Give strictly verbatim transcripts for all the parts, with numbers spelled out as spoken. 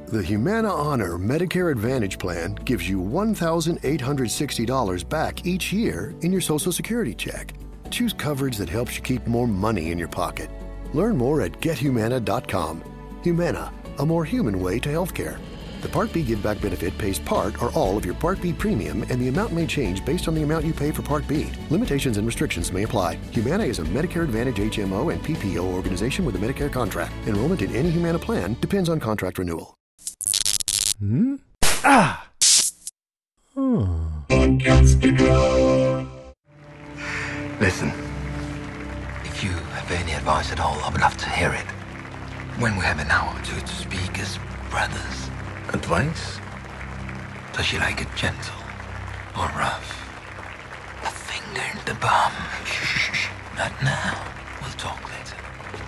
The Humana Honor Medicare Advantage Plan gives you one thousand eight hundred sixty dollars back each year in your Social Security check. Choose coverage that helps you keep more money in your pocket. Learn more at get humana dot com. Humana, a more human way to healthcare. The Part B Give Back benefit pays part or all of your Part B premium, and the amount may change based on the amount you pay for Part B. Limitations and restrictions may apply. Humana is a Medicare Advantage H M O and P P O organization with a Medicare contract. Enrollment in any Humana plan depends on contract renewal. Hmm? Ah! Hmm. Listen, if you have any advice at all, I would love to hear it. When we have an hour or two to speak as brothers. Advice? Does she like it gentle or rough? A finger in the bum. Shh, not now. We'll talk later.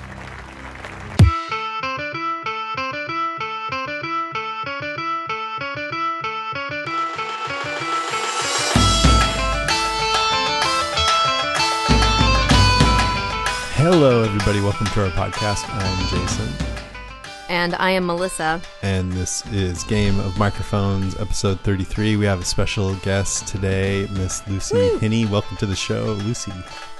Hello, everybody. Welcome to our podcast. I'm Jason. And I am Melissa. And this is Game of Microphones, episode thirty-three. We have a special guest today, Miss Lucy Woo! Hinney. Welcome to the show, Lucy.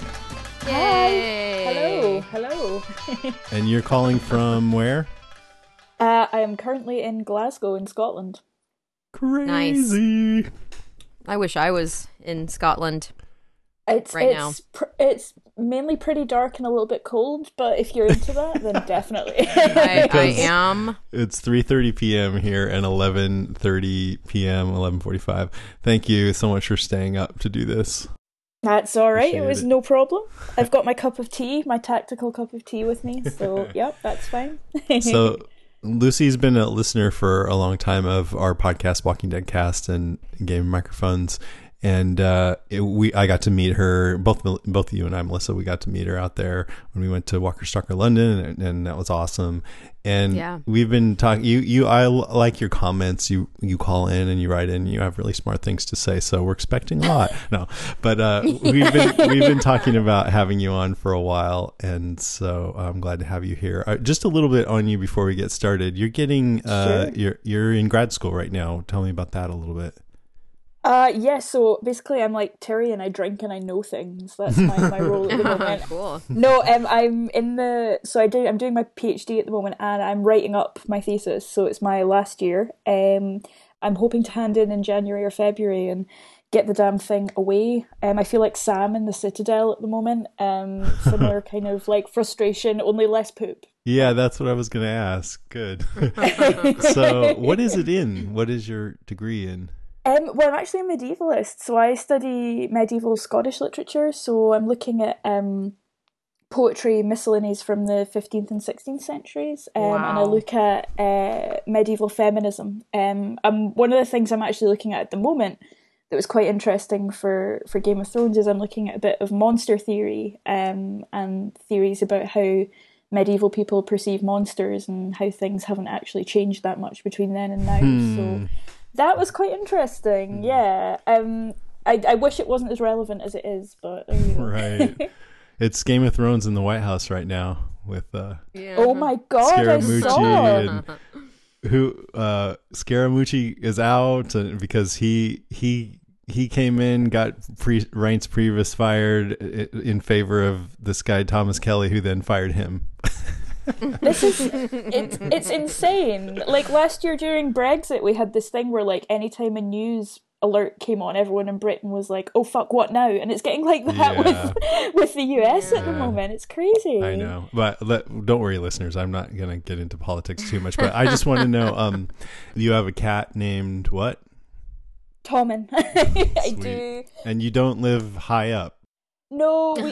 Yay! Hi. Hello. Hello. And you're calling from where? Uh, I am currently in Glasgow, in Scotland. Crazy. Nice. I wish I was in Scotland. It's right it's now. Pr- it's mainly pretty dark and a little bit cold, but if you're into that, then definitely. I, I am. It's three thirty p.m. here and eleven thirty p.m., eleven forty-five. Thank you so much for staying up to do this. That's all right. Appreciate it was it. no problem. I've got my cup of tea, my tactical cup of tea with me, so yep, that's fine. So Lucy's been a listener for a long time of our podcast, Walking Dead Cast and Game of Microphones. And uh, it, we, I got to meet her. Both, both you and I, Melissa, we got to meet her out there when we went to Walker Stalker London, and, and that was awesome. And yeah. we've been talking. You, you, I like your comments. You, you call in and you write in. You have really smart things to say. So we're expecting a lot. No, but uh, we've been we've been talking about having you on for a while, and so I'm glad to have you here. Uh, just a little bit on you before we get started. You're getting, uh, Sure. you're you're in grad school right now. Tell me about that a little bit. Uh, yeah, so basically I'm like Terry and I drink and I know things. That's my, my role at the moment. Cool. No, um, I'm in the, so I do, I'm doing my PhD at the moment and I'm writing up my thesis, so it's my last year. Um, I'm hoping to hand in in January or February and get the damn thing away. Um, I feel like Sam in the Citadel at the moment. Um, similar kind of like frustration, only less poop. Yeah, that's what I was going to ask. Good. So what is it in? What is your degree in? Um, well, I'm actually a medievalist, so I study medieval Scottish literature, so I'm looking at um, poetry, miscellanies from the fifteenth and sixteenth centuries, um, wow. and I look at uh, medieval feminism. Um, um, one of the things I'm actually looking at at the moment that was quite interesting for, for Game of Thrones is I'm looking at a bit of monster theory um, and theories about how medieval people perceive monsters and how things haven't actually changed that much between then and now, Hmm. so... That was quite interesting, yeah. Um, I I wish it wasn't as relevant as it is, but there you go. Right. It's Game of Thrones in the White House right now with uh, Yeah. Oh my god, I saw. Scaramucci and who uh, Scaramucci is out and because he he he came in, got pre- Reince Priebus fired in favor of this guy Thomas Kelly, who then fired him. This is it's it's insane. Like last year during Brexit, we had this thing where like anytime a news alert came on, everyone in Britain was like, "Oh fuck, what now?" And it's getting like that Yeah. with with the U S Yeah. at the moment. It's crazy. I know, but let, don't worry, listeners. I'm not gonna get into politics too much, but I just want to know. Um, you have a cat named what? Tommen. I Sweet. do. And you don't live high up. No, we...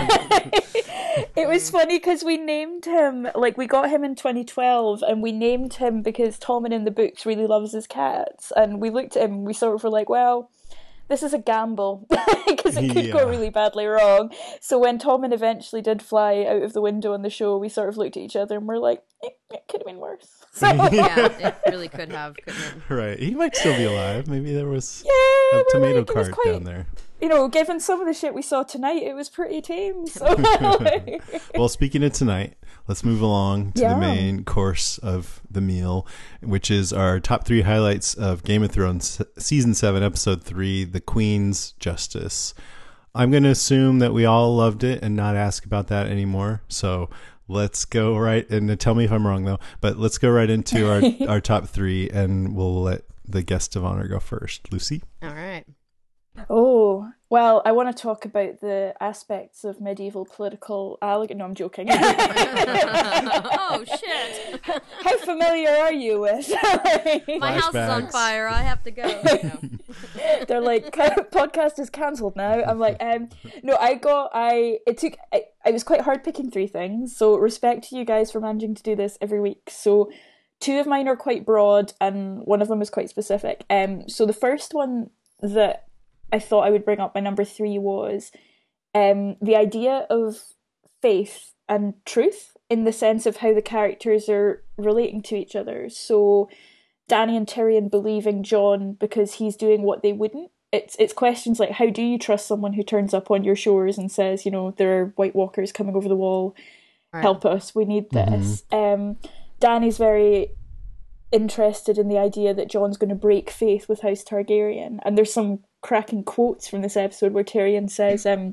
It was funny because we named him, like we got him in twenty twelve and we named him because Tommen in the books really loves his cats, and we looked at him and we sort of were like, well, this is a gamble because it could Yeah. go really badly wrong. So when Tommen eventually did fly out of the window on the show, we sort of looked at each other and we're like, it, it could have been worse. So, Yeah, it really could have, couldn't it? Right. He might still be alive. Maybe there was yeah, a but, tomato like, it was cart quite, down there. You know, given some of the shit we saw tonight, it was pretty tame. So, like, Well, speaking of tonight, let's move along to Yeah. the main course of the meal, which is our top three highlights of Game of Thrones season seven, episode three, The Queen's Justice. I'm going to assume that we all loved it and not ask about that anymore. So let's go right, and tell me if I'm wrong though, but let's go right into our, our top three, and we'll let the guest of honor go first. Lucy? All right. oh, well, I want to talk about the aspects of medieval political alleg- No, I'm joking. Oh, shit. How familiar are you with? My house is on Flashbacks. fire. I have to go. No. They're like, podcast is cancelled now. I'm like, um, no, I got, I, it took, I, I was quite hard picking three things. So respect to you guys for managing to do this every week. So two of mine are quite broad and one of them is quite specific. Um, so the first one that I thought I would bring up, my number three, was um, the idea of faith and truth in the sense of how the characters are relating to each other. So Dany and Tyrion believing Jon because he's doing what they wouldn't. It's it's questions like, how do you trust someone who turns up on your shores and says, you know, there are White Walkers coming over the wall, Right. help us, we need this. Um, Dany's very interested in the idea that Jon's going to break faith with House Targaryen, and there's some cracking quotes from this episode where Tyrion says, um,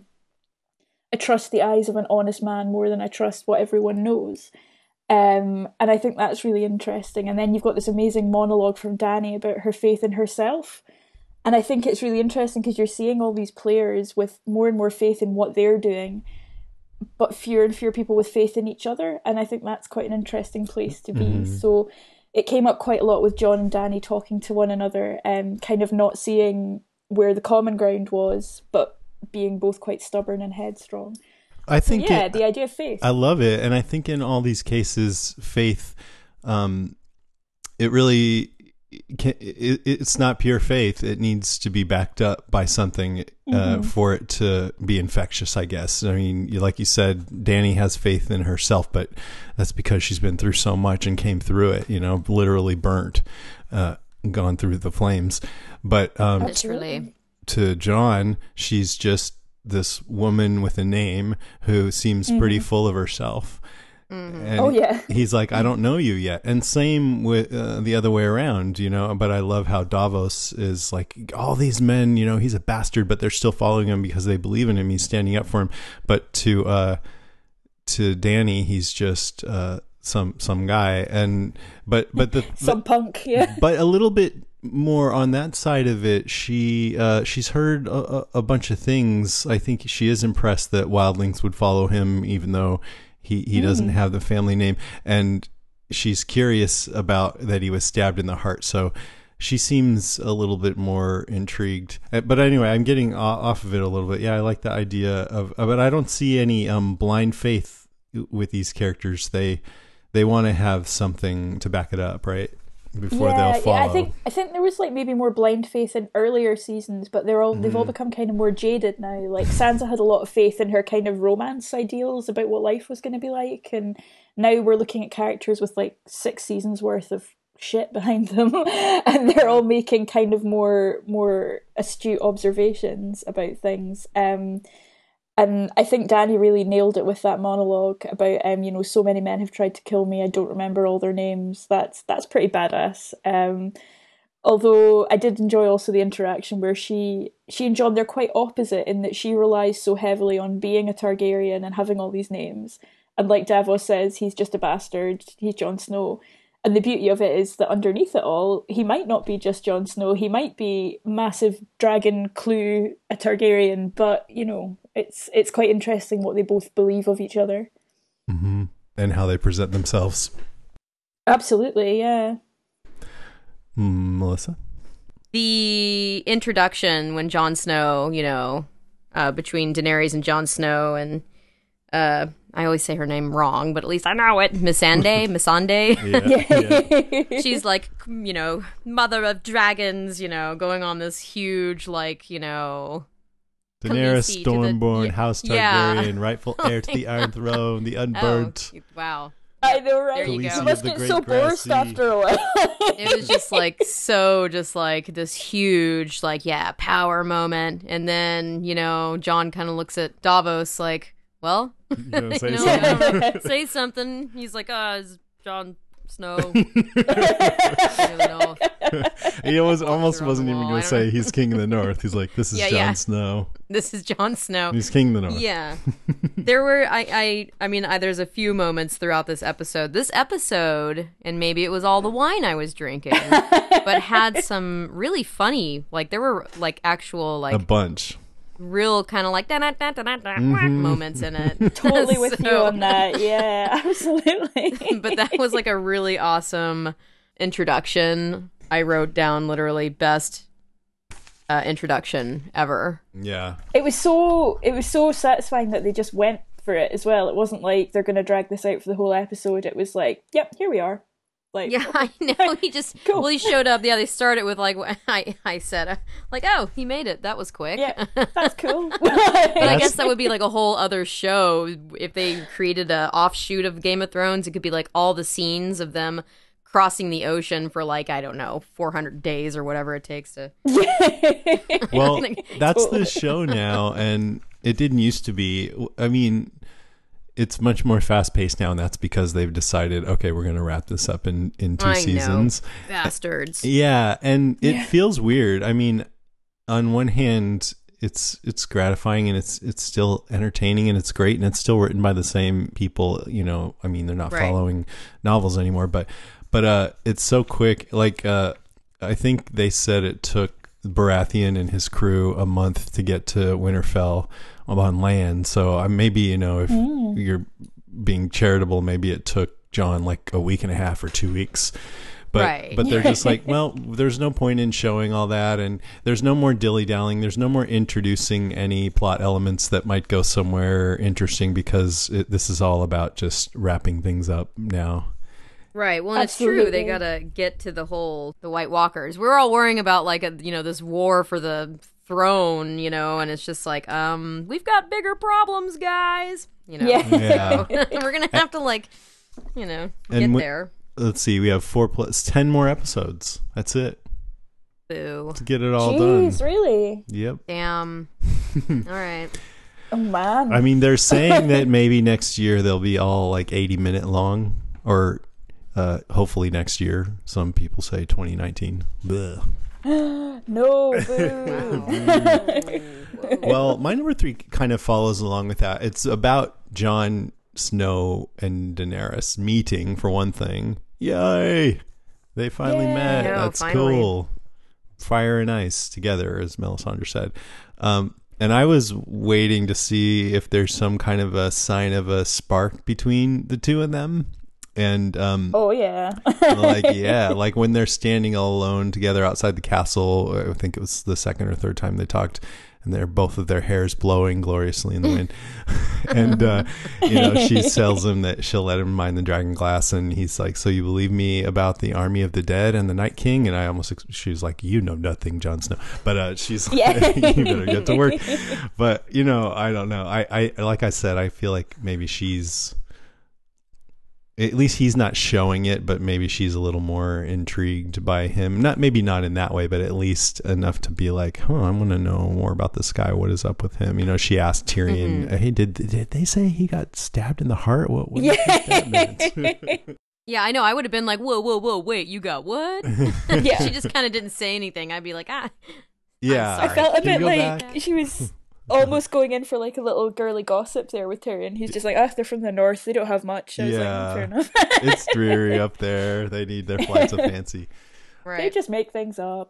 I trust the eyes of an honest man more than I trust what everyone knows. Um, and I think that's really interesting. And then you've got this amazing monologue from Dany about her faith in herself. And I think it's really interesting because you're seeing all these players with more and more faith in what they're doing, but fewer and fewer people with faith in each other. And I think that's quite an interesting place to be. Mhm. So it came up quite a lot with Jon and Dany talking to one another, and kind of not seeing where the common ground was, but being both quite stubborn and headstrong. I think yeah, it- the idea of faith. I love it, and I think in all these cases, faith, um, it really, can, it, it's not pure faith. It needs to be backed up by something uh, Mm-hmm. for it to be infectious, I guess. I mean, you- like you said, Dany has faith in herself, but that's because she's been through so much and came through it. You know, literally burnt, uh, gone through the flames. But um, Literally. to Jon, she's just this woman with a name who seems pretty full of herself. And Oh, yeah. he's like, I don't know you yet. And same with uh, the other way around, you know. But I love how Davos is like, all these men, you know, he's a bastard, but they're still following him because they believe in him. He's standing up for him. But to uh, to Dany, he's just uh, some some guy. And but but the Some punk, yeah. but a little bit more on that side of it, she uh she's heard a, a a bunch of things. I think she is impressed that wildlings would follow him even though he he doesn't have the family name, and she's curious about that he was stabbed in the heart, so she seems a little bit more intrigued. Uh, but anyway, I'm getting o- off of it a little bit. Yeah, I like the idea of, but I don't see any um blind faith with these characters. They they want to have something to back it up, right? Before yeah, they'll follow. yeah, I think I think there was like maybe more blind faith in earlier seasons, but they're all they've Mm-hmm. all become kind of more jaded now. Like Sansa had a lot of faith in her kind of romance ideals about what life was going to be like, and now we're looking at characters with like six seasons worth of shit behind them, and they're all making kind of more more astute observations about things. Um, And I think Dany really nailed it with that monologue about, um, you know, so many men have tried to kill me. I don't remember all their names. That's that's pretty badass. Um, although I did enjoy also the interaction where she she and Jon, they're quite opposite in that she relies so heavily on being a Targaryen and having all these names. And like Davos says, he's just a bastard. He's Jon Snow. And the beauty of it is that underneath it all, he might not be just Jon Snow. He might be massive dragon clue, a Targaryen. But, you know, it's it's quite interesting what they both believe of each other. Mm-hmm. And how they present themselves. Absolutely, yeah. Mm, Melissa? The introduction when Jon Snow, you know, uh, between Daenerys and Jon Snow, and uh, I always say her name wrong, but at least I know it. Missandei, Missandei. Yeah, yeah. She's like, you know, mother of dragons, you know, going on this huge, like, you know, Daenerys Khaleesi to the- Stormborn, yeah, House yeah. Targaryen, rightful heir to the Iron Throne, the unburnt. Oh, wow. I know, right? There you Khaleesi go. You of must the get Great so Grassy. bored after a while. It was just like so just like this huge like yeah power moment, and then you know John kind of looks at Davos like, well, You gonna say you know, something? I don't know, say something. He's like, ah, it's Jon Snow. I don't really know. He almost, almost on the wasn't even wall. going I to don't say know. he's king of the north. He's like, this is Yeah, Jon yeah. Snow. This is Jon Snow. He's king of the north. Yeah. There were I I I mean I, there's a few moments throughout this episode. This episode, and maybe it was all the wine I was drinking, but had some really funny, like there were like actual A like bunch. real kind of like da da da da da da moments in it. Totally with you So- on that. Yeah, absolutely. But that was like a really awesome introduction. I wrote down literally best uh, introduction ever. Yeah. It was so it was so satisfying that they just went for it as well. It wasn't like they're going to drag this out for the whole episode. It was like, yep, here we are. Like, Yeah, I know. He just Cool. well, he showed up. Yeah, they started with like what I I said, uh, like, oh, he made it. That was quick. yeah, that's cool. But I That's- guess that would be like a whole other show if they created a offshoot of Game of Thrones. It could be like all the scenes of them crossing the ocean for like I don't know four hundred days or whatever it takes to. Well, Like, that's totally. the show now, and it didn't used to be. I mean, it's much more fast paced now, and that's because they've decided, okay, we're going to wrap this up in, in two I know. seasons. Bastards. Yeah, and it Yeah. feels weird. I mean, on one hand, it's it's gratifying and it's it's still entertaining and it's great and it's still written by the same people. You know, I mean, they're not Right. following novels anymore, but but uh, it's so quick. Like uh, I think they said it took Baratheon and his crew a month to get to Winterfell on land. So uh, maybe you know if you're being charitable, maybe it took John like a week and a half or two weeks. But Right. but they're just like, well, there's no point in showing all that, and there's no more dilly-dallying. There's no more introducing any plot elements that might go somewhere interesting because it, this is all about just wrapping things up now. Right. Well, and it's true. They Absolutely. gotta get to the whole the White Walkers. We're all worrying about like a you know this war for the throne, you know, and it's just like um we've got bigger problems, guys. You know. Yeah. Yeah. We're gonna have to like you know And get wh- there. Let's see, we have four plus ten more episodes. That's it. Boo. To get it all Jeez, done. really? Yep. Damn. All right. Oh man. I mean, they're saying that maybe next year they'll be all like eighty minute long, or uh, hopefully next year. Some people say twenty nineteen. Blech. no, boo. Well, my number three kind of follows along with that. It's about Jon Snow and Daenerys meeting, for one thing. Yay! They finally Yay. met. No, That's finally. cool. Fire and ice together, as Melisandre said. Um, and I was waiting to see if there's some kind of a sign of a spark between the two of them. And um, Oh yeah. like yeah, like when they're standing all alone together outside the castle. I think it was the second or third time they talked, and they're both of their hairs blowing gloriously in the wind. And uh, you know, she tells him that she'll let him mind the dragon glass, and he's like, "So you believe me about the army of the dead and the Night King?" And I almost ex- she's like, "You know nothing, Jon Snow." But uh, she's like, Yeah. "You better get to work." But you know, I don't know. I, I like I said, I feel like maybe she's. At least he's not showing it, but maybe she's a little more intrigued by him. Not maybe not in that way, but at least enough to be like, "Huh, I want to know more about this guy. What is up with him?" You know, she asked Tyrion, "Hey, did did they say he got stabbed in the heart? What? What do you think that meant?" Yeah, I know. I would have been like, whoa, whoa, whoa, wait, you got what? Yeah. She just kind of didn't say anything. I'd be like, ah. Yeah, sorry. I felt a Can you bit go like back? she was almost going in for like a little girly gossip there with Tyrion. He's just like, ah, they're from the north. They don't have much. I was Yeah. like, fair enough. It's dreary up there. They need their flights of fancy. They Right. just make things up.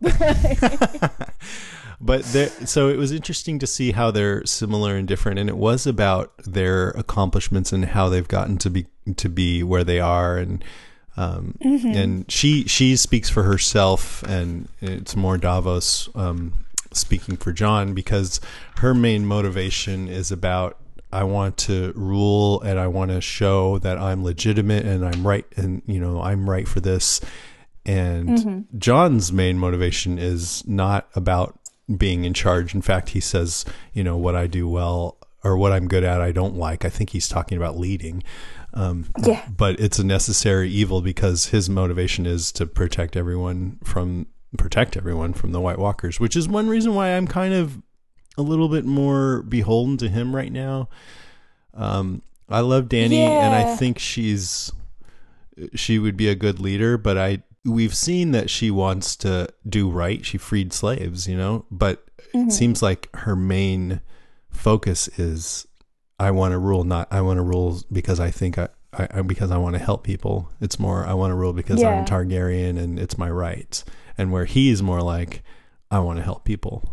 But there, so it was interesting to see how they're similar and different, and it was about their accomplishments and how they've gotten to be to be where they are, and um, and she she speaks for herself, and it's more Davos um, speaking for Jon, because her main motivation is about, I want to rule and I want to show that I'm legitimate and I'm right, and you know I'm right for this. And Jon's main motivation is not about being in charge. In fact, he says, you know, what I do well or what I'm good at, I don't like. I think he's talking about leading. Um, Yeah. But it's a necessary evil because his motivation is to protect everyone from protect everyone from the White Walkers, which is one reason why I'm kind of a little bit more beholden to him right now. Um, I love Dany, Yeah. and I think she's she would be a good leader, but I we've seen that she wants to do right. She freed slaves, you know, but Mm-hmm. it seems like her main focus is I want to rule, not I want to rule because I think I, I because I want to help people. It's more I want to rule because Yeah. I'm Targaryen and it's my rights. And where he's more like I want to help people.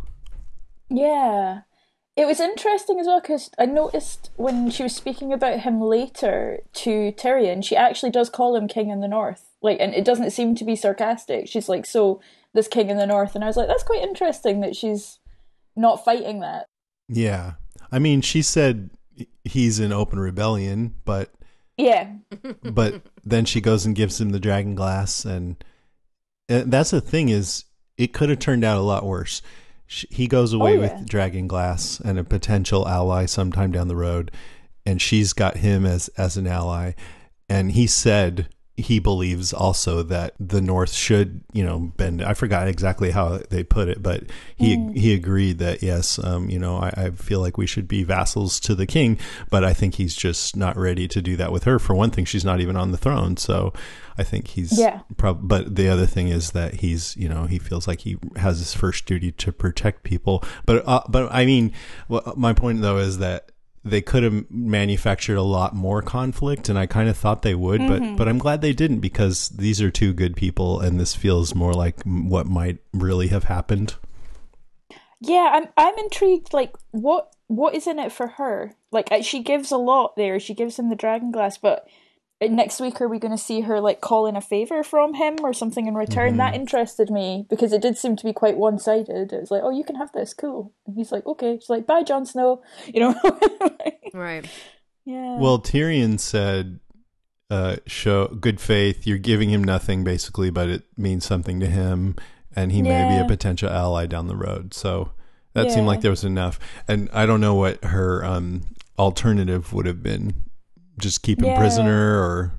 Yeah. It was interesting as well because I noticed when she was speaking about him later to Tyrion, she actually does call him King in the North. Like, and it doesn't seem to be sarcastic. She's like, so this King in the North. And I was like, that's quite interesting that she's not fighting that. Yeah. I mean, she said he's in open rebellion, but Yeah. but then she goes and gives him the dragon glass, and, and that's the thing is it could have turned out a lot worse. She, he goes away Oh, yeah. with dragon glass and a potential ally sometime down the road, and she's got him as as an ally, and he said he believes also that the North should, you know, bend. I forgot exactly how they put it, but he Mm. he agreed that yes, um, you know, I, I feel like we should be vassals to the king, but I think he's just not ready to do that with her. For one thing, she's not even on the throne, so I think he's Yeah. prob- but the other thing is that he's, you know, he feels like he has his first duty to protect people. But uh, but I mean, well, my point though is that they could have manufactured a lot more conflict, and I kind of thought they would, Mm-hmm. but but I'm glad they didn't, because these are two good people, and this feels more like m- what might really have happened. Yeah, I'm I'm intrigued, like, what what is in it for her? Like, uh, she gives a lot there. She gives him the dragon glass, but uh, next week are we going to see her, like, call in a favour from him or something in return? That interested me, because it did seem to be quite one-sided. It was like, oh, you can have this, cool. And he's like, okay. She's like, bye, Jon Snow. You know? Right. Yeah. Well, Tyrion said, uh, show good faith. You're giving him nothing, basically, but it means something to him, and he may be Yeah. a potential ally down the road. So that Yeah. seemed like there was enough. And I don't know what her um, alternative would have been. Just keep him Yeah. prisoner, or...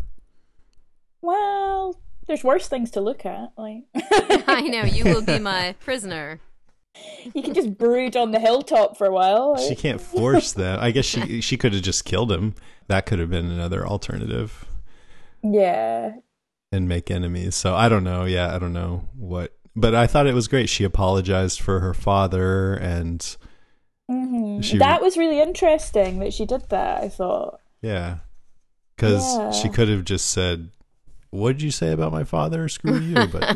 Well, there's worse things to look at. Like, I know, you will be my prisoner. you can just brood on the hilltop for a while. She Right? can't force that. I guess she she could have just killed him. That could have been another alternative, Yeah. and make enemies. So I don't know. Yeah, I don't know what. But I thought it was great. She apologized for her father, and hmm She- That was really interesting that she did that, I thought. yeah, because Yeah. she could have just said, "What did you say about my father? Screw you!" But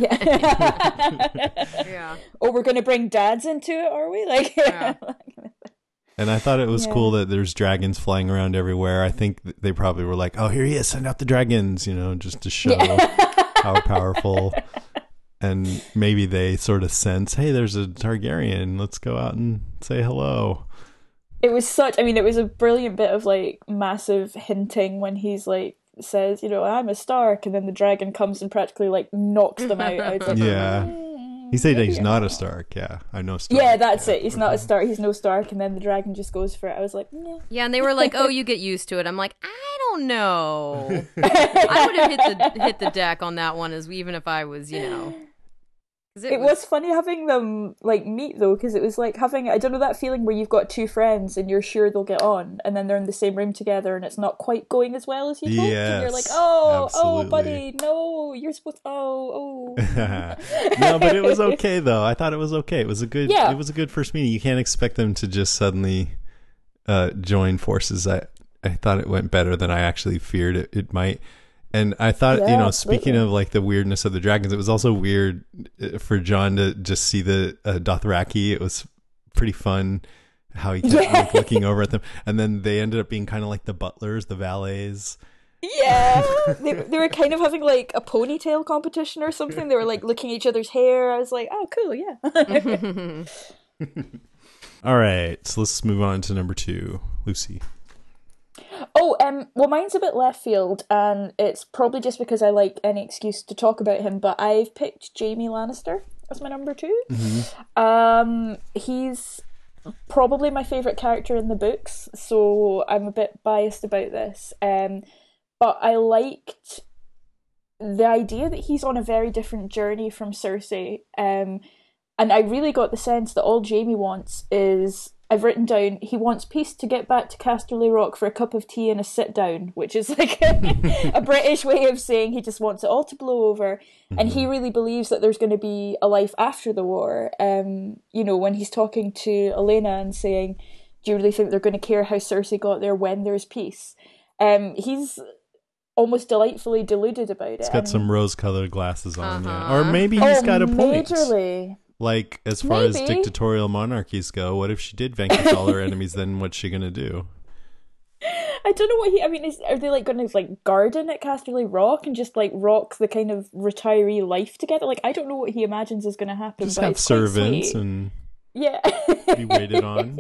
Yeah. Oh, we're going to bring dads into it, are we? Like, Yeah. and I thought it was Yeah. cool that there's dragons flying around everywhere. I think th- they probably were like, "Oh, here he is! Send out the dragons!" You know, just to show how powerful. And maybe they sort of sense, hey, there's a Targaryen. Let's go out and say hello. It was such, I mean, it was a brilliant bit of like massive hinting when he's like, says, you know, I'm a Stark, and then the dragon comes and practically like knocks them out. I was like, Yeah. "Mm, He said maybe he's you're not a Stark. Yeah, I know Stark. Yeah, that's it. He's not a Stark. He's no Stark, and then the dragon just goes for it. I was like, yeah. Yeah, and they were like, "Oh, you get used to it." I'm like, "I don't know. I would have hit the hit the deck on that one, as even if I was, you know." 'Cause It was funny having them like meet though, because it was like having, I don't know, that feeling where you've got two friends and you're sure they'll get on, and then they're in the same room together and it's not quite going as well as you hoped, and you're like, Yes, oh, absolutely. oh, buddy, no, you're supposed, oh, oh. No, but it was okay though. I thought it was okay. It was a good. Yeah. It was a good first meeting. You can't expect them to just suddenly uh, join forces. I I thought it went better than I actually feared it, it might. And I thought, Yeah, you know, absolutely. speaking of like the weirdness of the dragons, it was also weird uh, for John to just see the uh, Dothraki. It was pretty fun how he kept Yeah. like, looking over at them, and then they ended up being kind of like the butlers, the valets. Yeah, they, they were kind of having like a ponytail competition or something. They were like looking at each other's hair. I was like, oh, cool, yeah. All right, so let's move on to number two, Lucy. Oh, um, well, mine's a bit left field, and it's probably just because I like any excuse to talk about him. But I've picked Jaime Lannister as my number two. Um, he's probably my favorite character in the books, so I'm a bit biased about this. Um, but I liked the idea that he's on a very different journey from Cersei. Um, and I really got the sense that all Jaime wants is, I've written down, he wants peace to get back to Casterly Rock for a cup of tea and a sit down, which is like a, a British way of saying he just wants it all to blow over. Mm-hmm. And he really believes that there's going to be a life after the war. Um, you know, when he's talking to Elena and saying, do you really think they're going to care how Cersei got there when there's peace? Um, he's almost delightfully deluded about it. He's got and, some rose-colored glasses on, uh-huh. yeah. Or maybe he's oh, got a point. Majorly. Like, as far maybe. as dictatorial monarchies go, what if she did vanquish all her enemies, then what's she going to do? I don't know what he... I mean, is, are they, like, going to, like, garden at Casterly Rock and just, like, rock the kind of retiree life together? Like, I don't know what he imagines is going to happen, just but have it's servants quite and yeah. be waited on.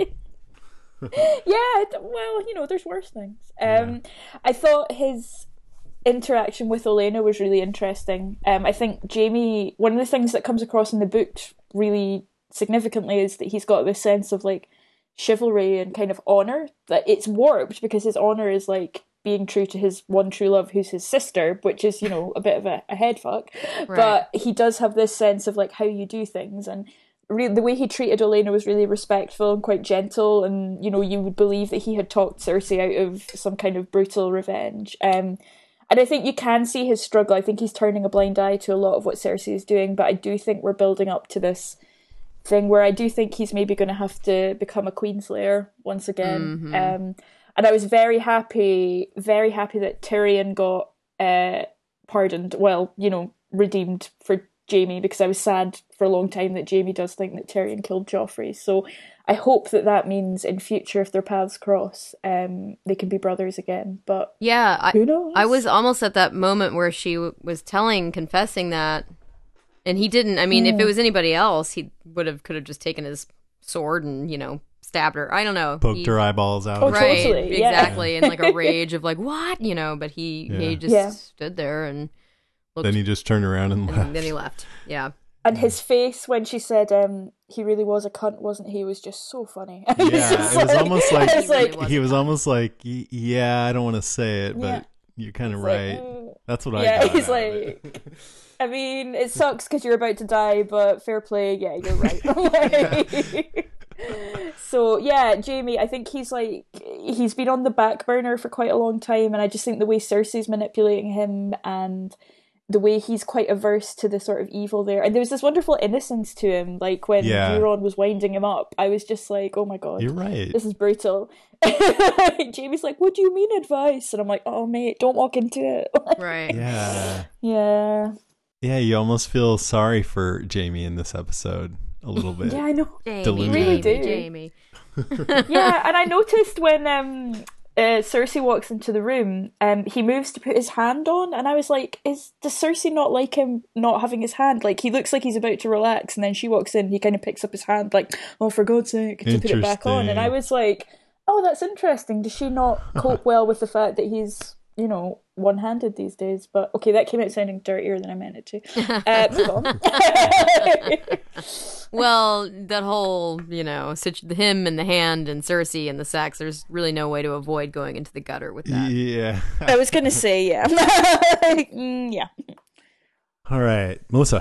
Yeah, well, you know, there's worse things. Um, yeah. I thought his interaction with Olenna was really interesting. Um, I think Jaime, one of the things that comes across in the book really significantly is that he's got this sense of like chivalry and kind of honour, that it's warped because his honour is like being true to his one true love, who's his sister, which is, you know, a bit of a, a head fuck. Right. But he does have this sense of like how you do things, and Re- the way he treated Olenna was really respectful and quite gentle, and you know, you would believe that he had talked Cersei out of some kind of brutal revenge. Um, and I think you can see his struggle. I think he's turning a blind eye to a lot of what Cersei is doing, but I do think we're building up to this thing where I do think he's maybe going to have to become a Queenslayer once again. Mm-hmm. Um, and I was very happy, very happy that Tyrion got uh, pardoned, well, you know, redeemed for Jaime, because I was sad for a long time that Jaime does think that Tyrion killed Joffrey. So I hope that that means in future, if their paths cross, um, they can be brothers again. But yeah, I, who knows? I was almost at that moment where she w- was telling, confessing that, and he didn't. I mean, mm. if it was anybody else, he would have could have just taken his sword and, you know, stabbed her. I don't know, poked he, her eyeballs out. Oh, right? totally, yeah. Exactly, in like a rage of like, what, you know? But he yeah. he just yeah. stood there and. Looked, then he just turned around and, and left. Then he left. Yeah. And his face when she said um, he really was a cunt, wasn't he? Was just so funny. Yeah, it was like, almost like, was like really he was almost like, yeah, I don't want to say it, but yeah. you're kind of right. Like, mm, That's what I yeah, got. He's like, I mean, it sucks because you're about to die, but fair play. Yeah, you're right. So yeah, Jaime, I think he's like he's been on the back burner for quite a long time, and I just think the way Cersei's manipulating him and the way he's quite averse to the sort of evil there, and there was this wonderful innocence to him, like when yeah. Euron was winding him up. I was just like, oh my god, you're right, this is brutal. Jaime's like, what do you mean advice? And I'm like, oh mate, don't walk into it. Right. Yeah. Yeah. Yeah, you almost feel sorry for Jaime in this episode a little bit. Yeah, I know. Jaime, really do. Jaime. Yeah, and I noticed when um, uh, Cersei walks into the room, um, he moves to put his hand on, and I was like, "Is does Cersei not like him not having his hand? Like he looks like he's about to relax, and then she walks in, he kind of picks up his hand, like, oh, for God's sake, to put it back on." And I was like, "Oh, that's interesting. Does she not cope well with the fact that he's, you know, one-handed these days?" But okay, that came out sounding dirtier than I meant it to. Uh, move on. Well, that whole, you know, situ- him and the hand and Cersei and the sex, there's really no way to avoid going into the gutter with that. Yeah. I was going to say, yeah. mm, yeah. All right, Melissa.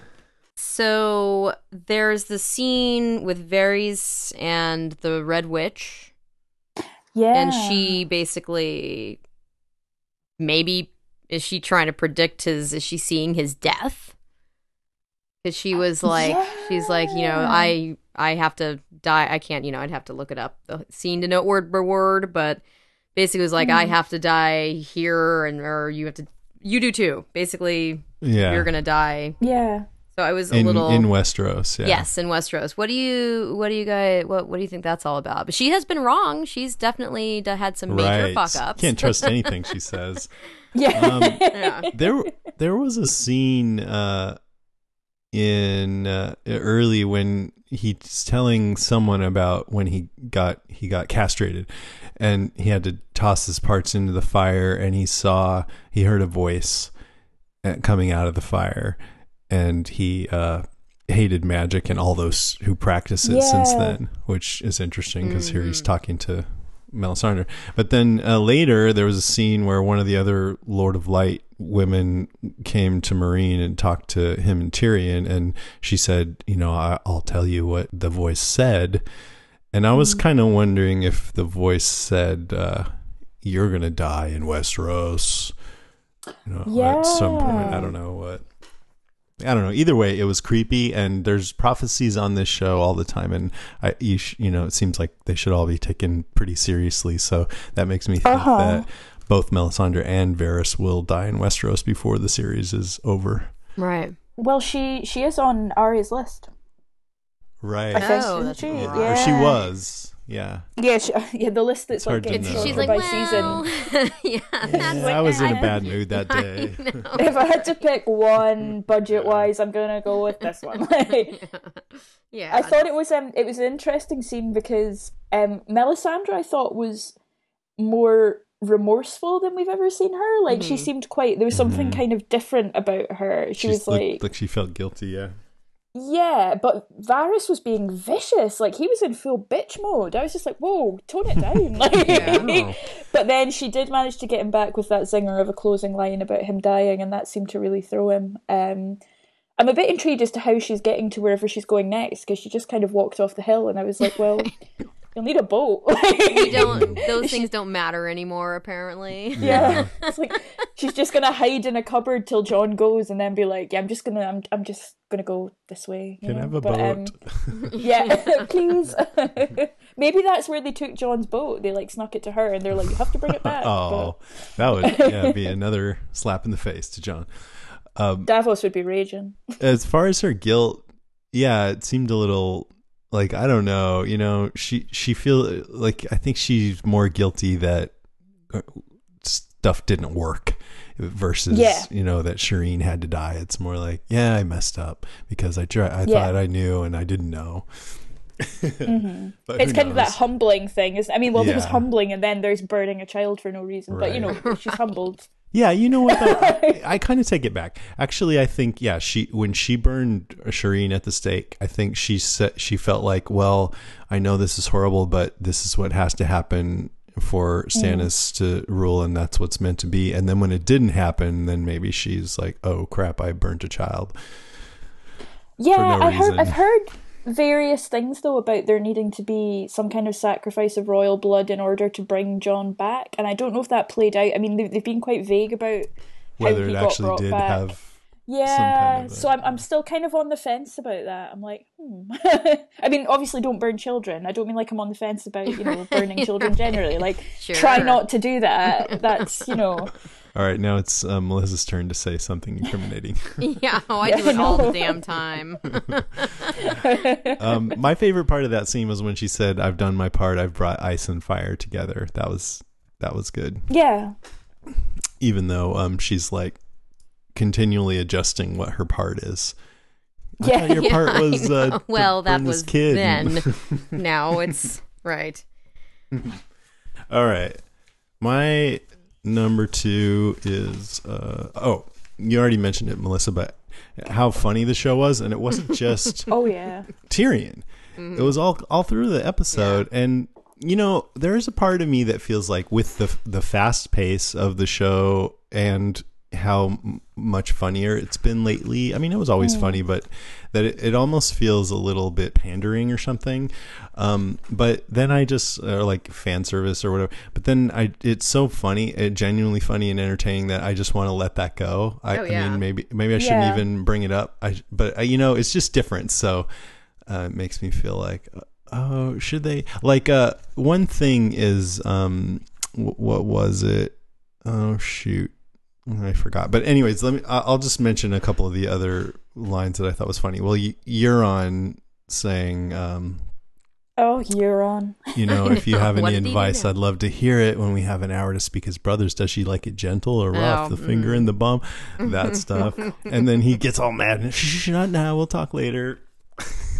So there's the scene with Varys and the Red Witch. Yeah. And she basically, maybe, is she trying to predict his, is she seeing his death? Because she was like, yeah. she's like, you know, I I have to die. I can't, you know, I'd have to look it up, the scene to note word by word. But basically, it was like, mm. I have to die here, and or you have to, you do too. Basically, yeah. you're gonna die. Yeah. So I was a in, little in Westeros. Yeah. Yes, in Westeros. What do you, what do you guys, what what do you think that's all about? But she has been wrong. She's definitely had some major right. fuck ups. Can't trust anything she says. Yeah. Um, yeah. There, there was a scene. Uh, in uh, early when he's telling someone about when he got he got castrated and he had to toss his parts into the fire, and he saw he heard a voice coming out of the fire, and he uh hated magic and all those who practice it yeah. since then, which is interesting because mm-hmm. here he's talking to Melisandre. But then uh, later there was a scene where one of the other Lord of Light women came to Meereen and talked to him and Tyrion, and she said, you know, I, I'll tell you what the voice said. And I was mm. kind of wondering if the voice said, uh, you're going to die in Westeros, you know, yeah. at some point. I don't know what. I don't know. Either way, it was creepy, and there's prophecies on this show all the time, and I, you, sh- you know, it seems like they should all be taken pretty seriously. So that makes me think uh-huh. that both Melisandre and Varys will die in Westeros before the series is over. Right. Well, she she is on Arya's list. Right. I think, oh, isn't she? Right. Yeah. Or she was. Yeah. Yeah. She, yeah. The list that's It's like hard to getting know. She's shorter like, by well, season. yeah, that's Yeah, I was in a bad. bad mood that day. If I had to pick one budget wise, I'm gonna go with this one. Yeah, I thought it was um it was an interesting scene because um Melisandre I thought was more remorseful than we've ever seen her. Like mm-hmm. she seemed quite there was something mm-hmm. kind of different about her. She She's was like like she felt guilty, yeah. Yeah, but Varys was being vicious. Like he was in full bitch mode. I was just like, whoa, tone it down. Like, yeah. But then she did manage to get him back with that zinger of a closing line about him dying, and that seemed to really throw him. Um, I'm a bit intrigued as to how she's getting to wherever she's going next, because she just kind of walked off the hill, and I was like, well, you'll need a boat. We don't. Those things don't matter anymore, apparently. Yeah, it's like she's just gonna hide in a cupboard till Jon goes, and then be like, "Yeah, I'm just gonna, I'm, I'm just gonna go this way." You Can know? I have a but, boat? Um, yeah, please. Maybe that's where they took Jon's boat. They like snuck it to her, and they're like, "You have to bring it back." Oh, but... that would yeah, be another slap in the face to Jon. Um, Davos would be raging. As far as her guilt, yeah, it seemed a little. Like, I don't know, you know, she, she feel like, I think she's more guilty that stuff didn't work versus, yeah. you know, that Shireen had to die. It's more like, yeah, I messed up because I tried, I yeah. thought I knew and I didn't know. Mm-hmm. It's kind of that humbling thing. Is I mean, well, yeah. there's humbling and then there's burning a child for no reason. Right. But, you know, she's humbled. Yeah, you know what? Though? I, I kind of take it back. Actually, I think yeah, she when she burned Shireen at the stake, I think she said she felt like, well, I know this is horrible, but this is what has to happen for Stannis mm. to rule, and that's what's meant to be. And then when it didn't happen, then maybe she's like, oh crap, I burnt a child. Yeah, for no I heard. reason. I've heard various things though about there needing to be some kind of sacrifice of royal blood in order to bring Jon back, and I don't know if that played out. I mean, they've, they've been quite vague about whether how he it got actually brought did back. have. Yeah, some kind of a, so I'm I'm still kind of on the fence about that. I'm like, hmm. I mean, obviously, don't burn children. I don't mean like I'm on the fence about you know burning children generally. Like, sure. Try not to do that. That's you know. All right, now it's uh, Melissa's turn to say something incriminating. Yeah, oh, I yeah, do it no. all the damn time. um, my favorite part of that scene was when she said, "I've done my part. I've brought ice and fire together." That was that was good. Yeah. Even though um, she's like continually adjusting what her part is. I yeah, thought your part yeah, was uh, well, that this was kid. then. Now it's right. All right, my number two is uh, oh, you already mentioned it, Melissa, but how funny the show was, and it wasn't just oh yeah Tyrion. Mm-hmm. It was all all through the episode, yeah. And you know, there's a part of me that feels like with the the fast pace of the show and how m- much funnier it's been lately. I mean, it was always mm. funny, but that it, it almost feels a little bit pandering or something. Um, but then I just or like fan service or whatever. But then I, it's so funny, it genuinely funny and entertaining that I just want to let that go. I, oh, yeah. I mean, maybe maybe I shouldn't yeah. even bring it up. I but uh, you know, it's just different. So uh, it makes me feel like, oh, should they? Like uh, one thing is, um, w- what was it? Oh shoot. I forgot. But anyways, let me, I'll just mention a couple of the other lines that I thought was funny. Well, Euron saying, um, oh, Euron. You know, if you have any advice, you I'd love to hear it when we have an hour to speak as brothers. Does she like it gentle or rough? Oh, the finger mm. in the bum, that stuff. And then he gets all mad. Shh, not now. We'll talk later.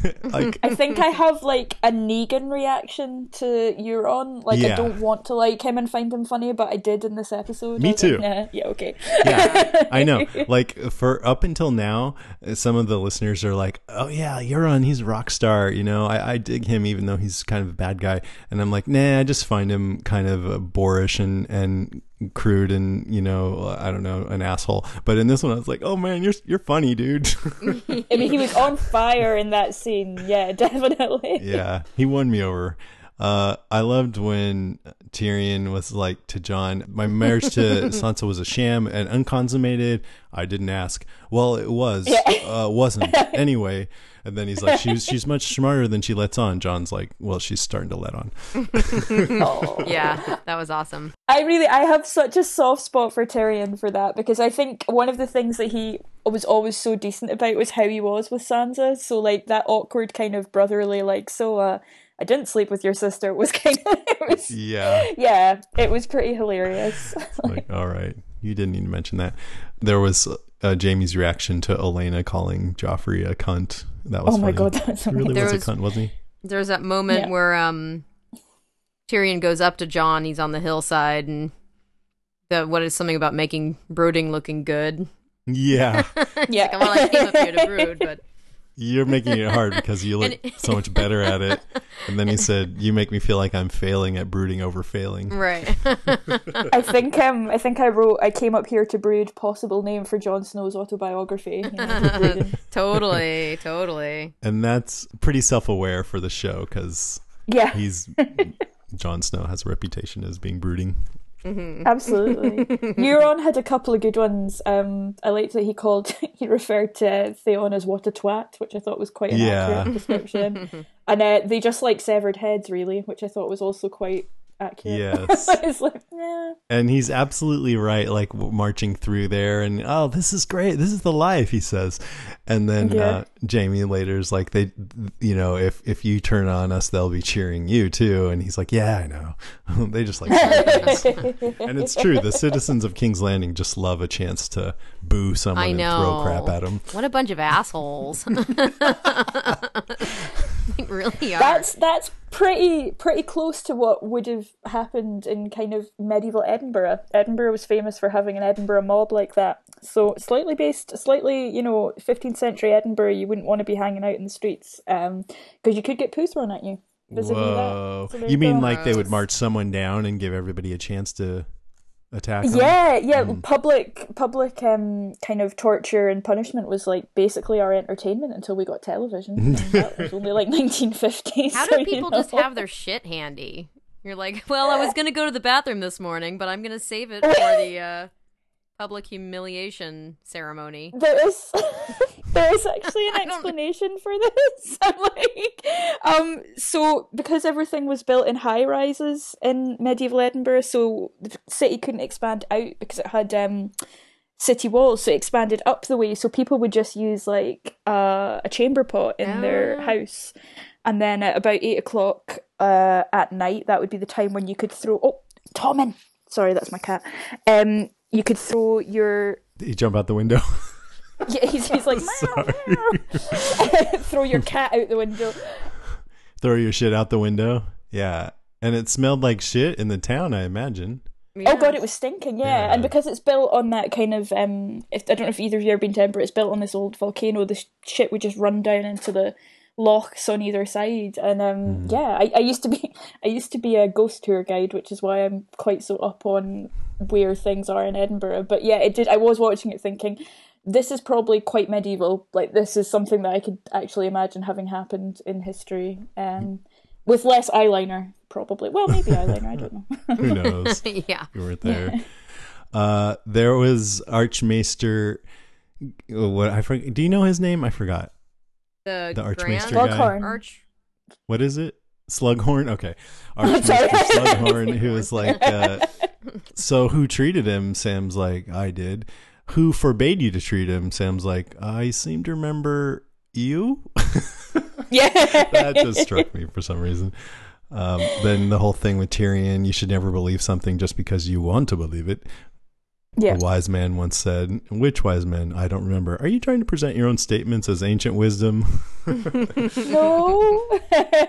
like I think I have like a Negan reaction to Euron. Like Yeah. I don't want to like him and find him funny, but I did in this episode. Me I was like, too. nah. Yeah, okay. yeah, I know. Like for up until now, some of the listeners are like, "Oh yeah, Euron, he's a rock star." You know, I, I dig him even though he's kind of a bad guy. And I'm like, nah, I just find him kind of uh, boorish and and crude and you know, I don't know, an asshole. But in this one, I was like, "Oh man, you're you're funny, dude." I mean, he was on fire in that scene. Yeah, definitely. Yeah, he won me over. Uh, I loved when Tyrion was like to Jon, my marriage to Sansa was a sham and unconsummated. I didn't ask. Well, it was. Yeah. Uh, wasn't. Anyway. And then he's like, she's she's much smarter than she lets on. John's like, well, she's starting to let on. Oh. Yeah, that was awesome. I really, I have such a soft spot for Tyrion for that, because I think one of the things that he was always so decent about was how he was with Sansa. So like that awkward kind of brotherly, like, so uh, I didn't sleep with your sister was kind of, it was, Yeah. yeah, it was pretty hilarious. Like, all right. You didn't need to mention that. There was uh, Jamie's reaction to Olenna calling Joffrey a cunt. That was Oh my funny. God, that's He really amazing. was, There was- a cunt, wasn't he? There's that moment Yeah. where um Tyrion goes up to Jon. He's on the hillside, and the what is something about making brooding looking good. Yeah. Yeah. Like, well, I came up here to brood, but You're making it hard because you look And- so much better at it. And then he said, you make me feel like I'm failing at brooding over failing. right. I think um I think I wrote I came up here to brood, possible name for Jon Snow's autobiography. You know, brooding. totally, totally. And that's pretty self-aware for the show because Yeah, he's Jon Snow has a reputation as being brooding. absolutely. Euron had a couple of good ones. Um, I liked that he called he referred to Theon as "what a twat," which I thought was quite an Yeah. accurate description. And uh, they just like severed heads, really, which I thought was also quite accurate. Yes. It's like, yeah. And he's absolutely right, like w- marching through there and, oh, this is great. This is the life, he says. And then Yeah. uh, Jamie later's like, they, you know, if, if you turn on us, they'll be cheering you too. And he's like, yeah, I know. They just like, and it's true. The citizens of King's Landing just love a chance to boo someone I and know. throw crap at them. What a bunch of assholes. They really are. That's that's pretty pretty close to what would have happened in kind of medieval Edinburgh. Edinburgh was famous for having an Edinburgh mob like that. So slightly based, slightly, you know, fifteenth century Edinburgh, you wouldn't want to be hanging out in the streets because you could get poo thrown at you. Vis-a-vis that. Whoa. So there You mean go. like they would Gross. march someone down and give everybody a chance to attack them? Yeah, yeah. Mm. Public, public, um, kind of torture and punishment was like basically our entertainment until we got television. And that was only like nineteen fifty. How so, do you people know. just have their shit handy? You're like, well, I was going to go to the bathroom this morning, but I'm going to save it for the uh, public humiliation ceremony. There is, there is actually an I don't- explanation for this. I'm like, um, so because everything was built in high rises in medieval Edinburgh, so the city couldn't expand out because it had um city walls, so it expanded up the way. So people would just use like uh, a chamber pot in their Ah. house, and then at about eight o'clock uh, at night, that would be the time when you could throw. Oh, Tommen, sorry, that's my cat. Um, you could throw your. Did you jump out the window? Yeah, he's, he's like, meow, meow. Throw your cat out the window. Throw your shit out the window? Yeah. And it smelled like shit in the town, I imagine. Oh god, it was stinking, yeah. Yeah. And because it's built on that kind of, um, if, I don't know if either of you have been to Edinburgh, it's built on this old volcano, the sh- shit would just run down into the lochs on either side. And um, yeah, I, I used to be I used to be a ghost tour guide, which is why I'm quite so up on where things are in Edinburgh. But yeah, it did. I was watching it thinking, this is probably quite medieval. Like, this is something that I could actually imagine having happened in history. Um, with less eyeliner, probably. Well, maybe eyeliner, I don't know. Who knows? Yeah. You weren't there. Uh, there was Archmaester. What I forget. Do you know his name? I forgot. The, The Archmaester Grand guy. Slughorn. Arch. What is it? Slughorn? Okay. Archmaester Slughorn, who was like, uh, so who treated him? Sam's like, I did. Who forbade you to treat him? Sam's like, I seem to remember you. Yeah. That just struck me for some reason. Um, then the whole thing with Tyrion, you should never believe something just because you want to believe it. Yeah. A wise man once said, which wise man? I don't remember. Are you trying to present your own statements as ancient wisdom? No.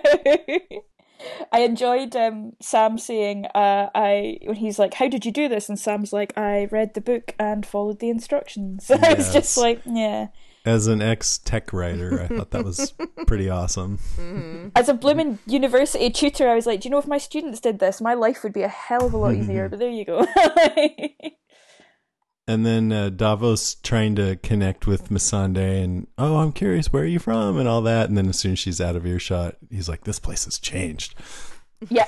I enjoyed um, Sam saying, uh, "I," when he's like, "How did you do this?" And Sam's like, "I read the book and followed the instructions." I was Yes. just like, yeah. As an ex-tech writer, I thought that was pretty awesome. Mm-hmm. As a blooming university tutor, I was like, do you know if my students did this, my life would be a hell of a lot easier. But there you go. And then uh, Davos trying to connect with Missandei and, oh, I'm curious, where are you from? And all that. And then as soon as she's out of earshot, he's like, this place has changed. Yeah.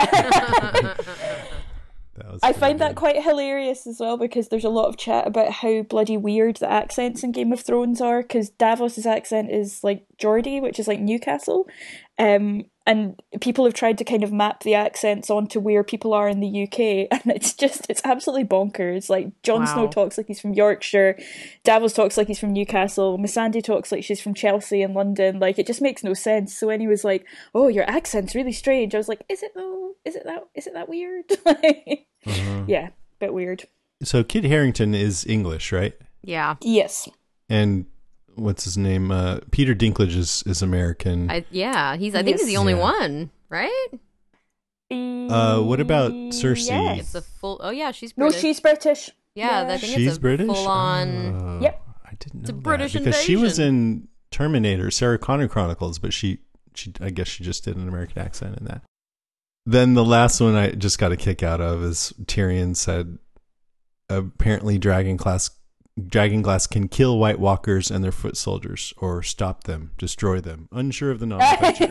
That was I pretty find that good. quite hilarious as well, because there's a lot of chat about how bloody weird the accents in Game of Thrones are, because Davos's accent is like Geordie, which is like Newcastle. Um, and people have tried to kind of map the accents onto where people are in the U K, and it's just, it's absolutely bonkers. Like, Jon Wow. Snow talks like he's from Yorkshire, Davos talks like he's from Newcastle, Missandei talks like she's from Chelsea and London. Like, it just makes no sense. So when he was like, oh, your accent's really strange, I was like, is it though? Is it that, is it that weird? Uh-huh. Yeah, bit weird. So Kid Harington is English, right? Yeah. Yes. And what's his name? Uh, Peter Dinklage is, is American. I, yeah, he's. I think Yes. he's the only Yeah. one, right? Uh, what about Cersei? Yes. It's a full. Oh yeah, she's No, British. she's British. yeah, yeah. I think She's it's a British? full on. Oh, Yep. I didn't know It's a that, British because she was invasion. in Terminator, Sarah Connor Chronicles, but she, she, I guess she just did an American accent in that. Then the last one I just got a kick out of is Tyrion said, apparently Dragon Glass, Dragon Glass can kill White Walkers and their foot soldiers, or stop them, destroy them. Unsure of the nomenclature.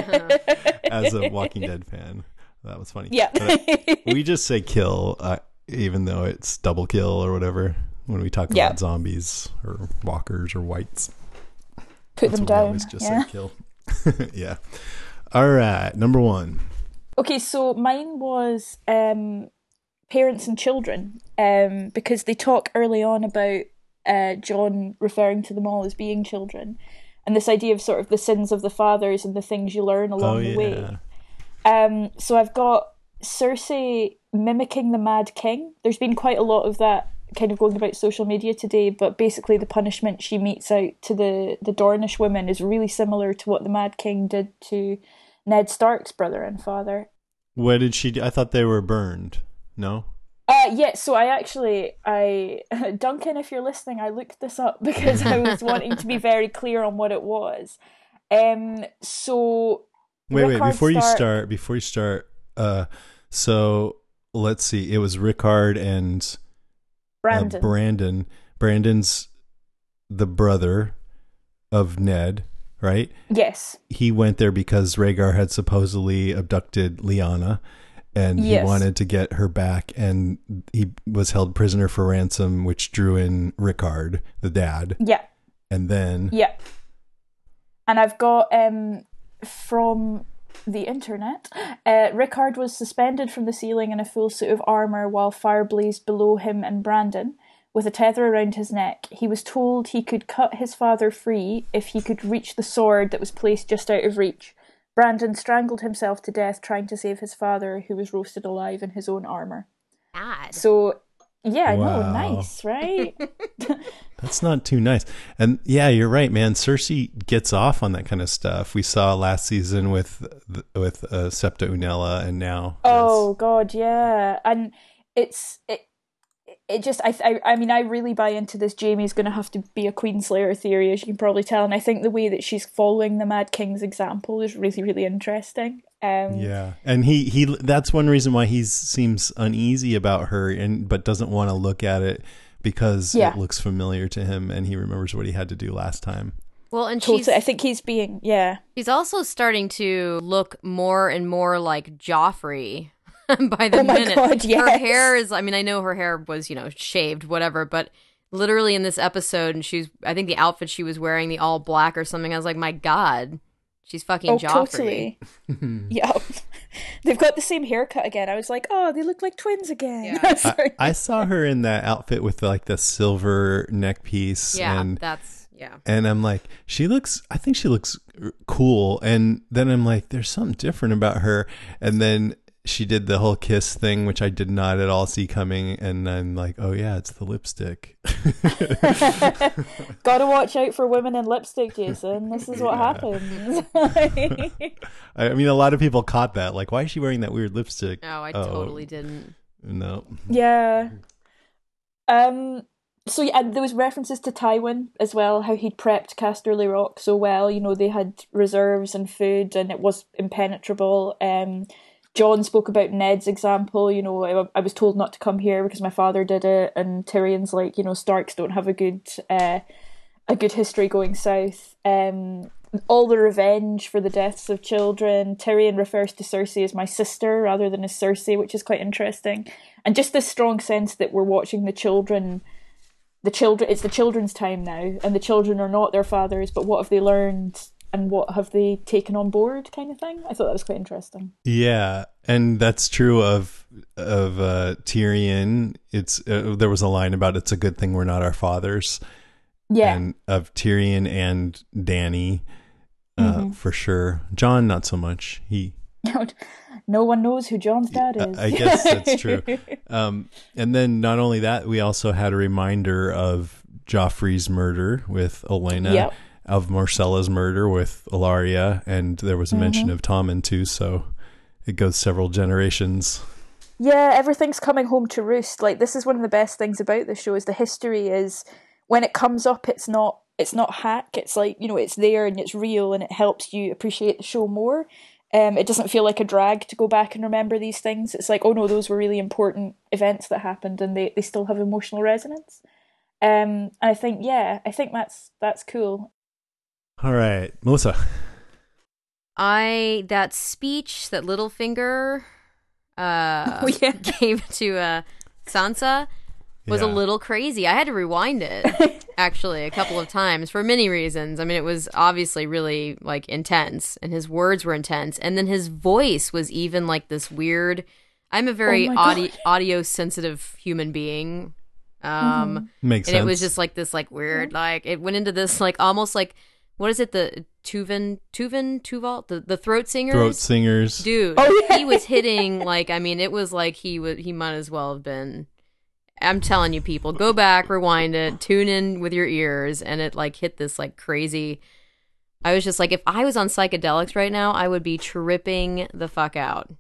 As a Walking Dead fan, that was funny. Yeah. But, uh, we just say kill, uh, even though it's double kill or whatever when we talk Yeah. about zombies or walkers or whites. Put That's them what we down. always just Yeah. say kill. Yeah. All right, number one. Okay, so mine was um, parents and children, um, because they talk early on about uh, John referring to them all as being children, and this idea of sort of the sins of the fathers and the things you learn along Oh the yeah. way. Um, so I've got Cersei mimicking the Mad King. There's been quite a lot of that kind of going about social media today, but basically the punishment she metes out to the, the Dornish women is really similar to what the Mad King did to Ned Stark's brother and father. What did she do? I thought they were burned. No? Uh, yeah, so I actually, I Duncan, if you're listening, I looked this up because I was wanting to be very clear on what it was. Um, so Wait, wait, Rickard before you Stark- start, before you start, uh, so let's see. It was Rickard and Brandon. Uh, Brandon. Brandon's the brother of Ned, right? Yes. He went there because Rhaegar had supposedly abducted Lyanna, and he Yes. wanted to get her back, and he was held prisoner for ransom, which drew in Rickard, the dad. Yeah. And then Yeah. And I've got um from the internet, uh, Rickard was suspended from the ceiling in a full suit of armour while fire blazed below him and Brandon, with a tether around his neck. He was told he could cut his father free if he could reach the sword that was placed just out of reach. Brandon strangled himself to death trying to save his father, who was roasted alive in his own armour. God. So, yeah, I know, Wow. nice, right? that's not too nice. And yeah, you're right, man. Cersei gets off on that kind of stuff. We saw last season with with uh, Septa Unella, and now Oh God, yeah, and it's it. It just, I, I, I mean, I really buy into this. Jaime's going to have to be a Queenslayer theory, as you can probably tell, and I think the way that she's following the Mad King's example is really, really interesting. Um, yeah, and he he that's one reason why he seems uneasy about her, and but doesn't want to look at it because Yeah. it looks familiar to him, and he remembers what he had to do last time. Well, and totally. she's I think he's being, yeah, she's also starting to look more and more like Joffrey by the Oh my minute. God, Her yes. hair is, I mean, I know her hair was, you know, shaved, whatever, but literally in this episode, and she's, I think the outfit she was wearing, the all black or something, I was like, my God, she's fucking oh, Joffrey. totally, yeah. They've got the same haircut again. I was like, oh, they look like twins again. Yeah. Sorry. I, I saw her in that outfit with like the silver neck piece, Yeah, and that's, yeah. And I'm like, she looks, I think she looks cool. And then I'm like, there's something different about her. And then she did the whole kiss thing, which I did not at all see coming, and I'm like, oh yeah, it's the lipstick. Gotta watch out for women in lipstick, Jason. This is what Yeah. happens. I mean, a lot of people caught that. Like, why is she wearing that weird lipstick? Oh, I totally didn't. No. Yeah. Um. So yeah, and there was references to Tywin as well, how he'd prepped Casterly Rock so well. You know, they had reserves and food, and it was impenetrable. Um, Jon spoke about Ned's example. You know, I, I was told not to come here because my father did it, and Tyrion's like, you know, Starks don't have a good, uh, a good history going south. Um, all the revenge for the deaths of children. Tyrion refers to Cersei as my sister rather than as Cersei, which is quite interesting. And just this strong sense that we're watching the children. The children, it's the children's time now, and the children are not their fathers, but what have they learned and what have they taken on board, kind of thing. I thought that was quite interesting. Yeah, and that's true of of uh, Tyrion. It's uh, there was a line about it's a good thing we're not our fathers. Yeah, And of Tyrion and Dany, uh, Mm-hmm. for sure. Jon, not so much. He, no one knows who Jon's dad I is. I guess that's true. Um, and then not only that, we also had a reminder of Joffrey's murder with Olenna, Yep. of Marcella's murder with Ilaria, and there was a mention Mm-hmm. of Tommen too. So it goes several generations. Yeah, everything's coming home to roost. Like, this is one of the best things about the show is the history is when it comes up, it's not it's not hack. It's like, you know, it's there and it's real, and it helps you appreciate the show more. Um, it doesn't feel like a drag to go back and remember these things. It's like, oh no, those were really important events that happened, and they, they still have emotional resonance. Um, and I think, yeah, I think that's that's cool. All right, Melissa. I that speech that Littlefinger uh, Oh, yeah. gave to uh, Sansa was Yeah. a little crazy. I had to rewind it actually a couple of times for many reasons. I mean, it was obviously really like intense, and his words were intense, and then his voice was even like this weird. I'm a very Oh my audio God. audio sensitive human being. Um, Makes and sense. it was just like this like weird like it went into this like almost like what is it the Tuvan Tuvan Tuval the the throat singers Throat singers. dude Oh, yeah. he was hitting like I mean it was like he would he might as well have been. I'm telling you, people, go back, rewind it, tune in with your ears, and it like hit this like crazy. I was just like, if I was on psychedelics right now, I would be tripping the fuck out.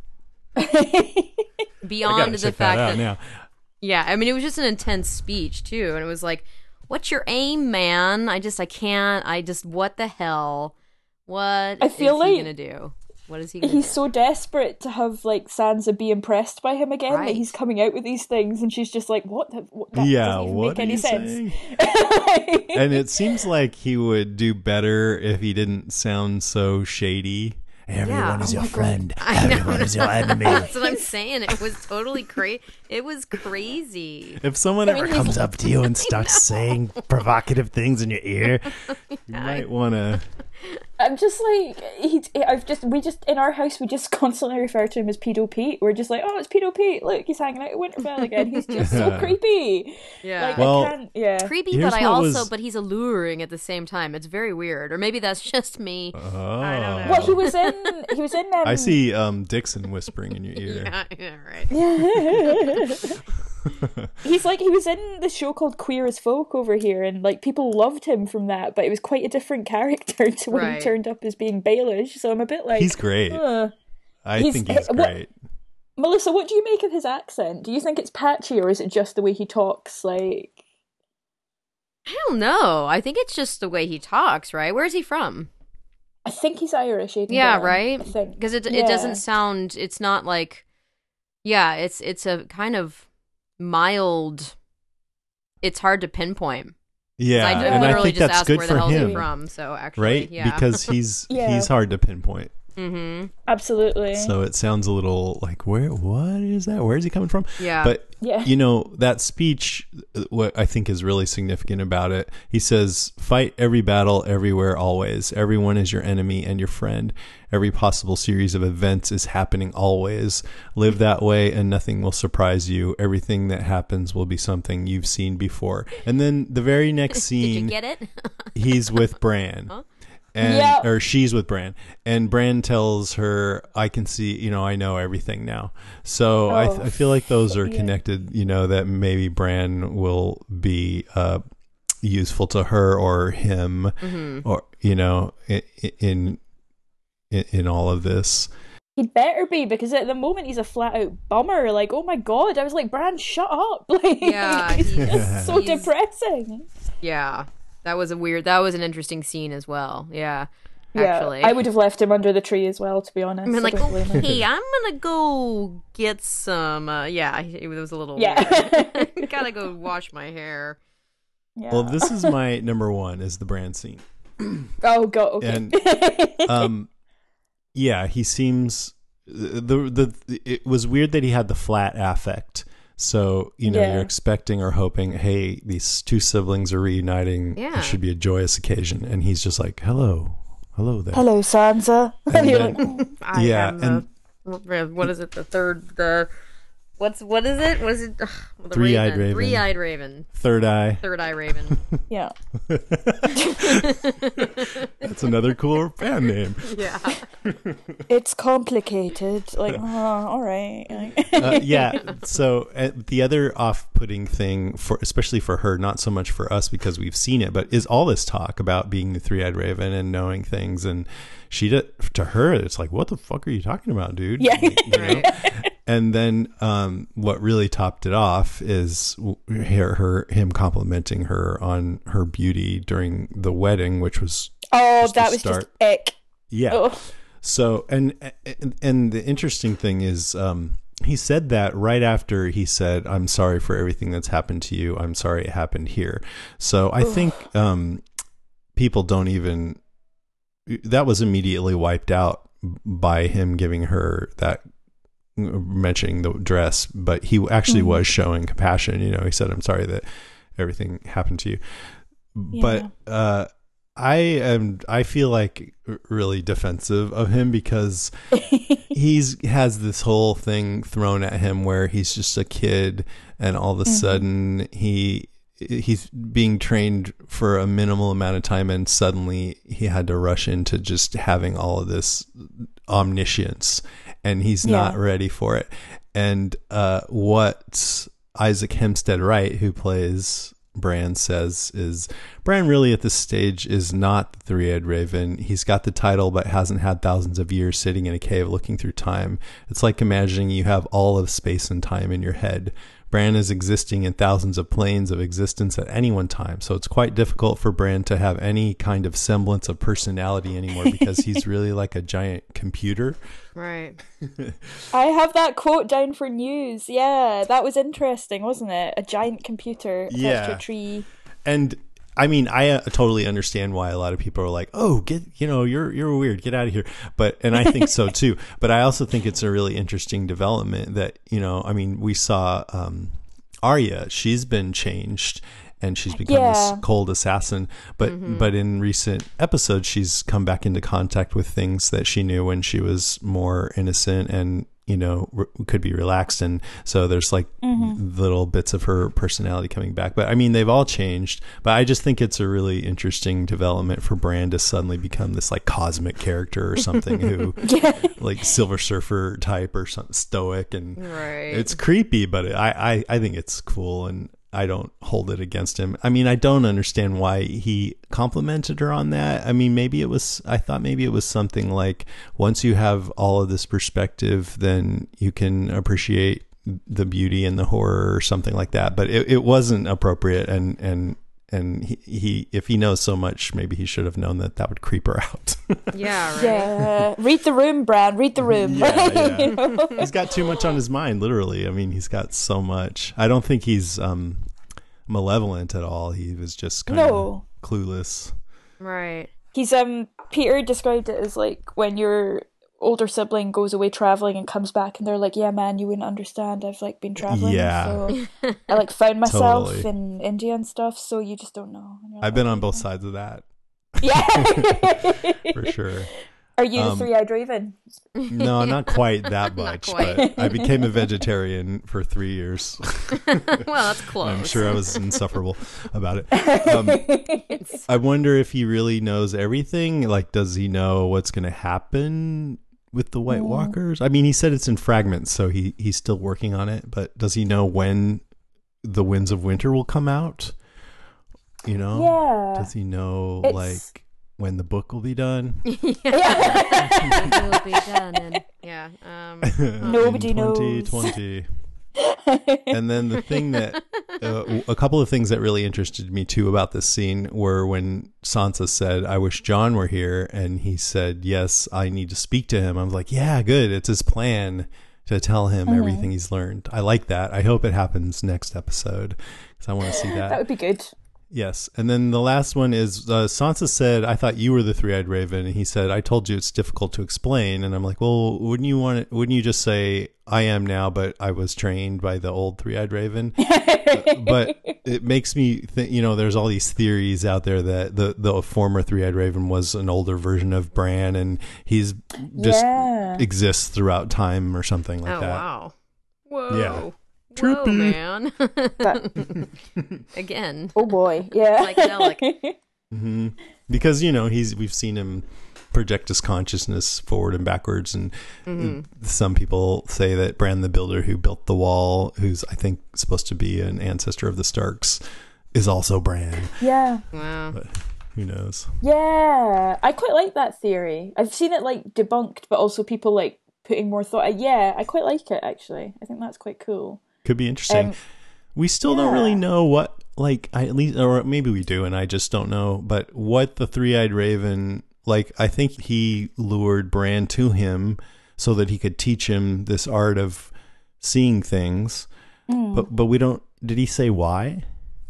I Beyond gotta the check fact that out that now. yeah, I mean, it was just an intense speech, too. And it was like, what's your aim, man? I just, I can't, I just, what the hell? What I feel is he like going to do? What is he going to do? He's so desperate to have like Sansa be impressed by him again Right. that he's coming out with these things, and she's just like, "What? The, what that Yeah, doesn't even what make are any you sense." saying? And it seems like he would do better if he didn't sound so shady. Everyone Yeah. is Oh your my God. friend. I know. Everyone is your enemy. That's what I'm saying. It was totally crazy. It was crazy. If someone ever comes up to you and starts saying provocative things in your ear, you might want to. I'm just like, he. I've just we just in our house we just constantly refer to him as Pedo Pete. We're just like, oh, it's Pedo Pete. Look, he's hanging out at Winterfell again. He's just so Yeah. creepy. Yeah. Like, Well, I can't. Yeah. Creepy, Here's but I what also, was- but he's alluring at the same time. It's very weird. Or maybe that's just me. Oh. I don't know. Well, he was in. He was in. Um, I see um, Dixon whispering in your ear. Yeah, yeah, right. He's like he was in the show called Queer as Folk over here, and like people loved him from that, but it was quite a different character to when Right. he turned up as being Baelish. So I'm a bit like He's great. "Ugh." I He's- think he's what- great. Melissa, what do you make of his accent? Do you think it's patchy, or is it just the way he talks? Like, I don't know. I think it's just the way he talks, right? Where's he from? I think he's Irish. Aidan Yeah, Gillen, right? I think Because it Yeah. it doesn't sound. It's not like. Yeah, it's it's a kind of mild. It's hard to pinpoint. Yeah, I and I literally think just that's asked good where the for hell is him, he from. So actually, right? yeah. Because he's Yeah. he's hard to pinpoint. mm-hmm. Absolutely. So it sounds a little like where what is that? Where is he coming from? Yeah. But Yeah. you know, that speech, uh, what I think is really significant about it, he says, fight every battle everywhere always. Everyone is your enemy and your friend. Every possible series of events is happening always. Live that way and nothing will surprise you. Everything that happens will be something you've seen before. And then the very next Did you scene, get it? he's with Bran. Huh? and Yep. or she's with Bran, and Bran tells her, "I can see, you know, I know everything now." So I, Oh, I feel like those are yeah. connected. You know, that maybe Bran will be uh, useful to her or him, Mm-hmm. or you know, in in, in all of this. He'd better be, because at the moment he's a flat out bummer. Like, oh my god, I was like, Bran, shut up! Like, Yeah, he's he's- just so he's- depressing. Yeah, that was a weird. That was an interesting scene as well. Yeah, Yeah, actually, I would have left him under the tree as well, to be honest. I mean, like, don't blame him. okay, I'm gonna go get some. Uh, yeah, it was a little. Yeah. weird. Gotta go wash my hair. Yeah. Well, this is my number one is the Bran scene. Oh god. Okay. And um yeah, he seems the the it was weird that he had the flat affect. So, you know, Yeah. you're expecting or hoping, hey, these two siblings are reuniting. Yeah. It should be a joyous occasion. And he's just like, hello, hello there. Hello, Sansa. And And you're then- like, I Yeah, am and- the, what is it? The third. The what's what is it? Was it ugh, the Three-eyed raven. Three-eyed raven. Third eye. Third eye raven. yeah. That's another cool fan name. Yeah. It's complicated. Like, oh, all right. uh, yeah. So uh, the other off-putting thing for, especially for her, not so much for us because we've seen it, but is all this talk about being the three-eyed raven and knowing things, and she did, to her, it's like, what the fuck are you talking about, dude? Yeah. Like, you know? Right. And then um, what really topped it off is her, her him complimenting her on her beauty during the wedding, which was Oh, Just to that was start. just ick. yeah. Oh. So, and, and and the interesting thing is, um, he said that right after he said, "I'm sorry for everything that's happened to you. I'm sorry it happened here." So I think um, people don't even. That was immediately wiped out by him giving her that, mentioning the dress, but he actually Mm-hmm. was showing compassion. You know, he said, "I'm sorry that everything happened to you," but. uh I am. I feel like really defensive of him because he's has this whole thing thrown at him where he's just a kid, and all of a Mm-hmm. sudden he he's being trained for a minimal amount of time, and suddenly he had to rush into just having all of this omniscience, and he's not Yeah. ready for it. And uh, what Isaac Hempstead Wright, who plays Bran, says is Bran really at this stage is not the three-eyed raven. He's got the title but hasn't had thousands of years sitting in a cave looking through time. It's like imagining you have all of space and time in your head. Bran is existing in thousands of planes of existence at any one time, so it's quite difficult for Bran to have any kind of semblance of personality anymore because he's really like a giant computer. Right. I have that quote down for news. Yeah, that was interesting, wasn't it? A giant computer attached Yeah. to a tree. And I mean, I uh, totally understand why a lot of people are like, "Oh, get, you know, you're you're weird, get out of here." But and I think so too. But I also think it's a really interesting development that, you know, I mean, we saw um, Arya. She's been changed, and she's become Yeah. this cold assassin. But but in recent episodes, she's come back into contact with things that she knew when she was more innocent and, you know, re- could be relaxed. And so there's like little bits of her personality coming back. But I mean, they've all changed. But I just think it's a really interesting development for Bran to suddenly become this like cosmic character or something who like Silver Surfer type or something stoic. And Right. it's creepy, but I, I, I think it's cool. And I don't hold it against him. I mean, I don't understand why he complimented her on that. I mean, maybe it was, I thought maybe it was something like, once you have all of this perspective, then you can appreciate the beauty and the horror or something like that. But it, it wasn't appropriate. And, and, and he, he, if he knows so much, maybe he should have known that that would creep her out. Yeah. Right. Yeah, read the room, Bran. Read the room. Yeah, yeah. You know? He's got too much on his mind, literally. I mean, he's got so much. I don't think he's um, malevolent at all. He was just kind of No. clueless. Right. He's um Peter described it as like when your older sibling goes away traveling and comes back and they're like, "Yeah, man, you wouldn't understand. I've like been traveling, Yeah. so I like found myself Totally. in India and stuff. So you just don't know." And you're I've like, been on "Okay, both yeah." sides of that Yeah, for sure. Are you the Um, three-eyed raven? No, not quite that Not much, quite. but I became a vegetarian for three years. Well, that's close. I'm sure I was insufferable about it. Um, I wonder if he really knows everything. Like, does he know what's going to happen with the White Walkers? I mean, he said it's in fragments, so he, he's still working on it. But does he know when the Winds of Winter will come out? You know? Yeah. Does he know, It's- like, when the book will be done? It will be done. And, yeah. Um, Nobody in knows. twenty twenty. And then the thing that uh, a couple of things that really interested me too about this scene were when Sansa said, "I wish John were here," and he said, "Yes, I need to speak to him." I was like, "Yeah, good. It's his plan to tell him Mm-hmm. everything he's learned." I like that. I hope it happens next episode because I want to see that. That would be good. Yes. And then the last one is uh, Sansa said, "I thought you were the three-eyed raven." And he said, "I told you it's difficult to explain." And I'm like, well, wouldn't you want it, wouldn't you just say, "I am now, but I was trained by the old three-eyed raven"? But it makes me think, you know, there's all these theories out there that the, the former three-eyed raven was an older version of Bran and he's just Yeah. exists throughout time or something like oh, that. wow. Whoa. Yeah. Whoa, Trippy. man. That, Again. oh boy, yeah. Psychedelic. hmm Because, you know, he's we've seen him project his consciousness forward and backwards, and Mm-hmm. some people say that Bran the Builder, who built the wall, who's I think supposed to be an ancestor of the Starks, is also Bran. Yeah. Wow. But who knows? Yeah. I quite like that theory. I've seen it like debunked, but also people like putting more thought. Yeah, I quite like it actually. I think that's quite cool. Could be interesting. Um, we still don't yeah. really know what, like, I at least, or maybe we do, and I just don't know. But what the three-eyed raven, like, I think he lured Bran to him so that he could teach him this art of seeing things. Mm. But but we don't. Did he say why?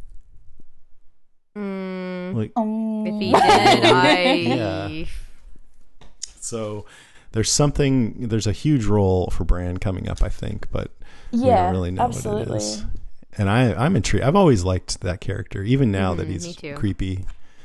Mm, Like, Um, if he did, I... Yeah. so there's something. There's a huge role for Bran coming up, I think, but we yeah, don't really know absolutely. what it is. And I, I'm intrigued. I've always liked that character, even now that Mhm, me he's too. creepy.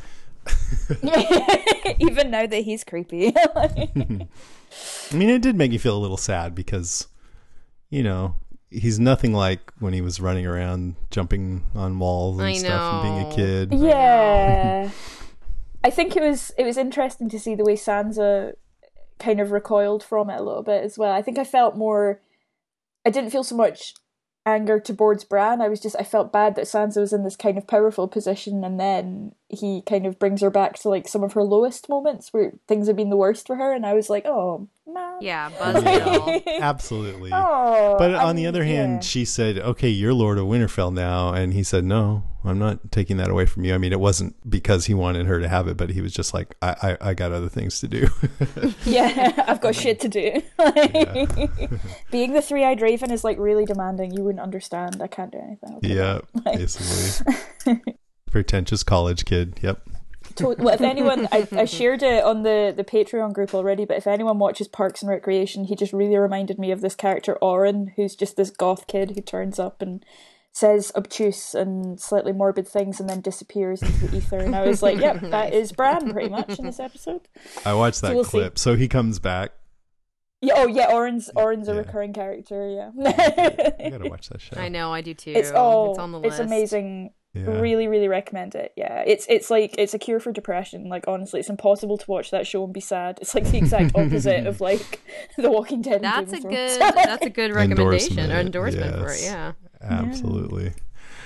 Even now that he's creepy. I mean, it did make me feel a little sad because, you know, he's nothing like when he was running around jumping on walls and I stuff and being a know. kid. Yeah. I think it was it was interesting to see the way Sansa kind of recoiled from it a little bit as well. I think I felt more I didn't feel so much anger towards Bran. I was just I felt bad that Sansa was in this kind of powerful position, and then he kind of brings her back to like some of her lowest moments where things have been the worst for her, and I was like, oh man. Yeah, Buzzkill. Absolutely. Oh, But on I'm- the other hand, yeah. she said, "Okay, you're Lord of Winterfell now," and he said, "No, I'm not taking that away from you." I mean, it wasn't because he wanted her to have it, but he was just like, "I, I, I got other things to do." Yeah, I've got shit to do. Being the three-eyed raven is like really demanding. You wouldn't understand. I can't do anything. Okay. Yeah, basically, pretentious college kid. Yep. To- well, if anyone, I, I shared it on the, the Patreon group already, but if anyone watches Parks and Recreation, he just really reminded me of this character, Oren, who's just this goth kid who turns up and says obtuse and slightly morbid things and then disappears into the ether. And I was like, yep, that is Bran pretty much in this episode. I watched that So we'll see. clip. So he comes back. Yeah, oh yeah, Oren's Oren's a Yeah. recurring character. Yeah, I gotta watch that show. I know, I do too. it's oh, it's on the it's list. amazing. Yeah. Really, really recommend it. Yeah, it's it's like it's a cure for depression. Like honestly, it's impossible to watch that show and be sad. It's like the exact opposite of like The Walking Dead. and That's a Game of Thrones. good. That's a good recommendation or Endorsement, endorsement for it. yes. Yeah. Absolutely.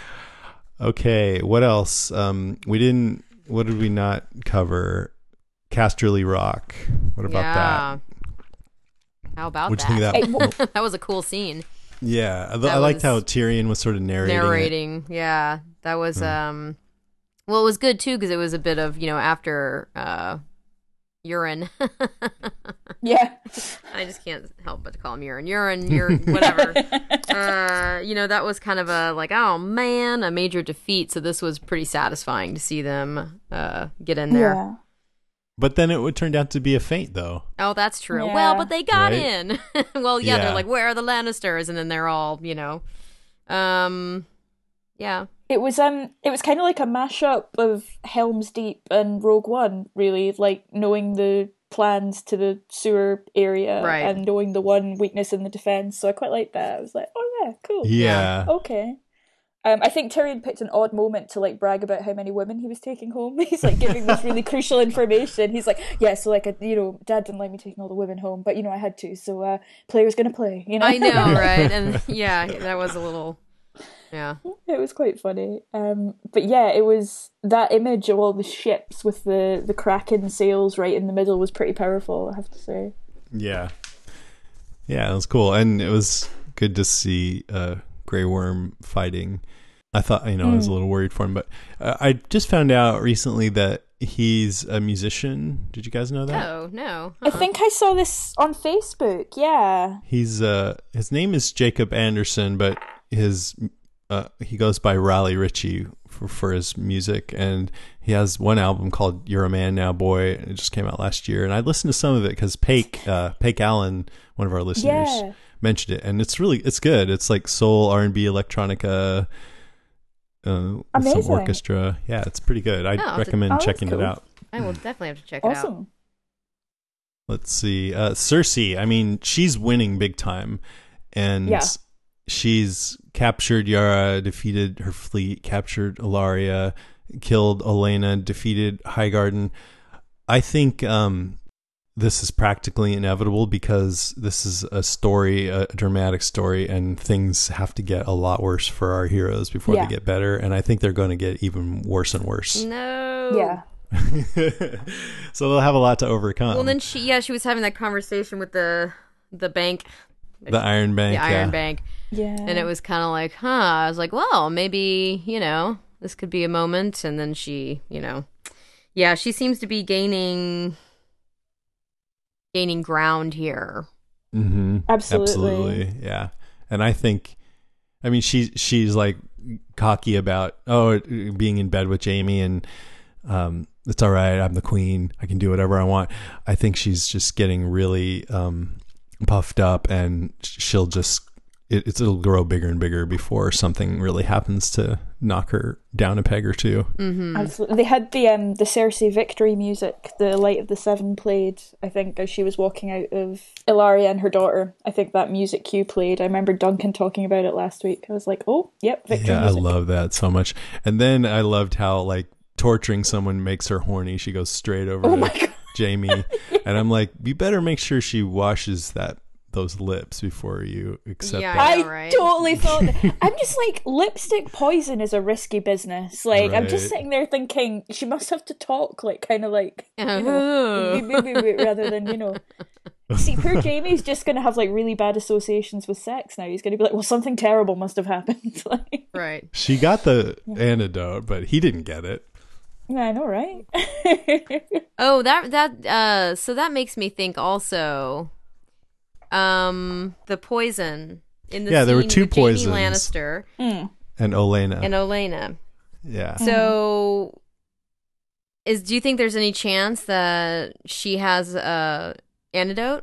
Okay, what else? Um, we didn't. What did we not cover? Casterly Rock. What about yeah. How about What'd you that? think of that? That was a cool scene. that? Yeah, I, That I liked was how Tyrion was sort of narrating. it. Narrating. Yeah, that was um. Well, it was good too because it was a bit of you know after uh, urine. Yeah, I just can't help but to call him urine. Urine, urine, whatever. uh, you know, that was kind of a like, oh man, a major defeat. So this was pretty satisfying to see them uh, get in there. yeah. But then it would turn out to be a feint, though. Oh, that's true. Yeah. Well, but they got Right? in. Well, yeah, Yeah. they're like, where are the Lannisters? And then they're all, you know, um, yeah. It was um, it was kind of like a mashup of Helm's Deep and Rogue One, really. Like knowing the plans to the sewer area Right. and knowing the one weakness in the defense. So I quite liked that. I was like, oh yeah, cool. Yeah. Okay. Um, I think Tyrion picked an odd moment to like brag about how many women he was taking home. He's like giving this really crucial information. He's like, yeah, so like, I, you know, Dad didn't like me taking all the women home, but you know, I had to. So uh, player's gonna play. You know, I know, right? And yeah, that was a little, yeah. It was quite funny. Um, but yeah, it was that image of all the ships with the the Kraken sails right in the middle was pretty powerful, I have to say. Yeah. Yeah, it was cool. And it was good to see uh, Grey Worm fighting. I thought, you know, mm. I was a little worried for him, but uh, I just found out recently that he's a musician. Did you guys know that? Oh, no. Uh-uh. I think I saw this on Facebook, yeah. He's, uh, his name is Jacob Anderson, but his, uh, he goes by Raleigh Ritchie for, for his music, and he has one album called You're a Man Now Boy. It just came out last year, and I listened to some of it because Paik, uh, Paik Allen, one of our listeners, yeah. mentioned it, and it's really, it's good. It's like soul, R and B, electronica, uh, with some orchestra. Yeah, it's pretty good. I oh, recommend oh, checking cool. it out. I will definitely have to check awesome. it out. Let's see. Uh, Cersei, I mean, she's winning big time, and yeah. she's captured Yara, defeated her fleet, captured Ilaria, killed Olenna, defeated Highgarden. I think um, this is practically inevitable because this is a story, a dramatic story, and things have to get a lot worse for our heroes before yeah. they get better. And I think they're going to get even worse and worse. No. Yeah. So they'll have a lot to overcome. Well, then she, yeah, she was having that conversation with the the bank, the Iron Bank, the Iron yeah. Bank, yeah, and it was kind of like, huh? I was like, well, maybe you know this could be a moment, and then she, you know, yeah, she seems to be gaining gaining ground here. Mm-hmm. Absolutely. Absolutely, yeah. And I think, I mean, she she's like cocky about oh being in bed with Jaime and. Um, it's all right. I'm the queen. I can do whatever I want. I think she's just getting really um, puffed up, and she'll just it, it'll grow bigger and bigger before something really happens to knock her down a peg or two. Mm-hmm. Absolutely. They had the um the Cersei victory music, the Light of the Seven played. I think as she was walking out of Ilaria and her daughter. I think that music cue played. I remember Duncan talking about it last week. I was like, oh, yep, victory yeah, music. I love that so much. And then I loved how like. Torturing someone makes her horny. She goes straight over oh to Jaime, yeah. And I'm like, you better make sure she washes that those lips before you accept yeah, that. I, I know, right? totally thought that. I'm just like, lipstick poison is a risky business. Like, right. I'm just sitting there thinking she must have to talk like kind of like you know, rather than you know. See, poor Jaime's just going to have like really bad associations with sex now. He's going to be like, well, something terrible must have happened. like, right. She got the yeah. antidote, but he didn't get it. Yeah, I know, right? oh, that that uh, so that makes me think also, um, the poison in the yeah, scene there were two with poisons, Jaime Lannister mm. and Olenna, and Olenna. Yeah. So, mm. is do you think there's any chance that she has a antidote?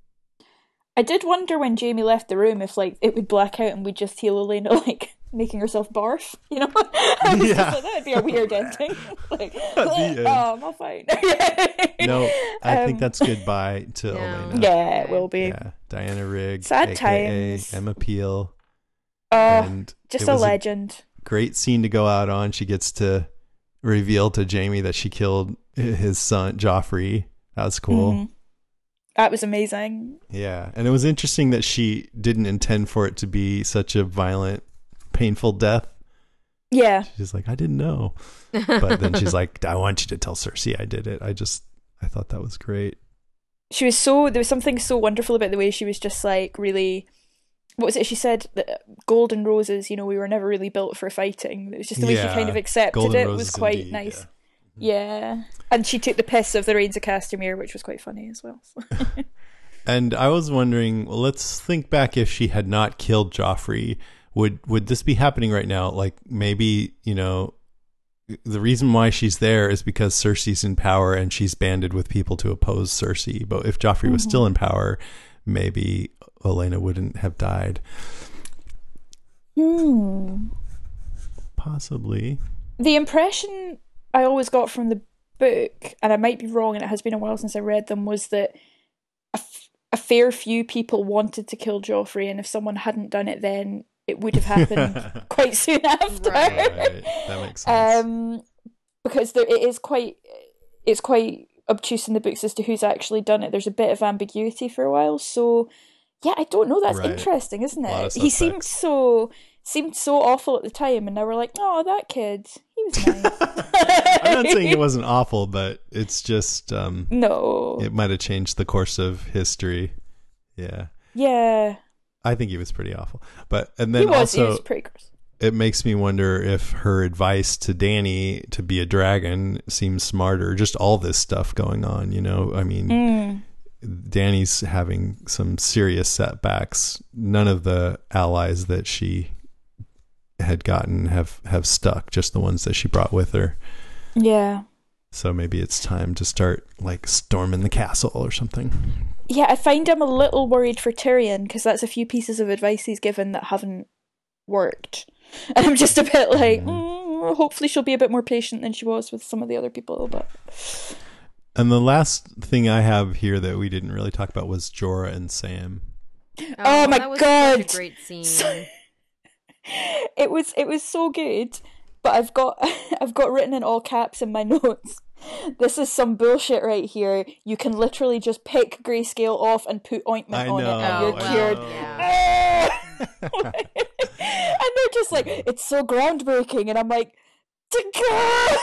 I did wonder when Jaime left the room if like it would black out and we'd just hear Olenna like. Making herself barf, you know? I was yeah. just like, that'd be a weird ending. like, oh, I'm all fine. no, I um, think that's goodbye to yeah. Olenna. Yeah, it will be. Yeah. Diana Rigg, sad A K A times. Emma Peel. Oh, and just a legend. A great scene to go out on. She gets to reveal to Jaime that she killed his son, Joffrey. That was cool. Mm-hmm. That was amazing. Yeah, and it was interesting that she didn't intend for it to be such a violent painful death. Yeah. She's like, I didn't know. But then she's like, I want you to tell Cersei I did it. I just, I thought that was great. She was so, there was something so wonderful about the way she was just like really, what was it? She said that golden roses, you know, we were never really built for fighting. It was just the way yeah, she kind of accepted golden it was quite indeed, nice. Yeah. yeah. And she took the piss of the Rains of Castamere, which was quite funny as well. So. And I was wondering, well, let's think back if she had not killed Joffrey. Would would this be happening right now? Like maybe, you know, the reason why she's there is because Cersei's in power and she's banded with people to oppose Cersei. But if Joffrey mm-hmm. was still in power, maybe Olenna wouldn't have died. Hmm. Possibly. The impression I always got from the book, and I might be wrong, and it has been a while since I read them, was that a, f- a fair few people wanted to kill Joffrey, and if someone hadn't done it then, it would have happened quite soon after. Right. Right. That makes sense. Um, because there, it is quite, it's quite obtuse in the books as to who's actually done it. There's a bit of ambiguity for a while, so yeah, I don't know. That's Right. interesting, isn't A lot it? of He seemed suspects. so seemed so awful at the time, and now we're like, oh, that kid, he was nice. I'm not saying it wasn't awful, but it's just um, No. it might have changed the course of history. Yeah, Yeah. I think he was pretty awful. But and then He was. also he was pretty gross. it makes me wonder if her advice to Dany to be a dragon seems smarter. Just all this stuff going on, you know. I mean, Mm. Dany's having some serious setbacks. None of the allies that she had gotten have have stuck. Just the ones that she brought with her. Yeah. So maybe it's time to start like storming the castle or something. Yeah, I find I'm a little worried for Tyrion, because that's a few pieces of advice he's given that haven't worked. And I'm just a bit like, mm, hopefully she'll be a bit more patient than she was with some of the other people. But And the last thing I have here that we didn't really talk about was Jorah and Sam. Oh my that was God. Such a great scene. So- it was it was so good, but I've got I've got written in all caps in my notes, this is some bullshit right here. You can literally just pick Grayscale off and put ointment I on know, it and you're I cured. know. Yeah. And they're just like, it's so groundbreaking, and I'm like, to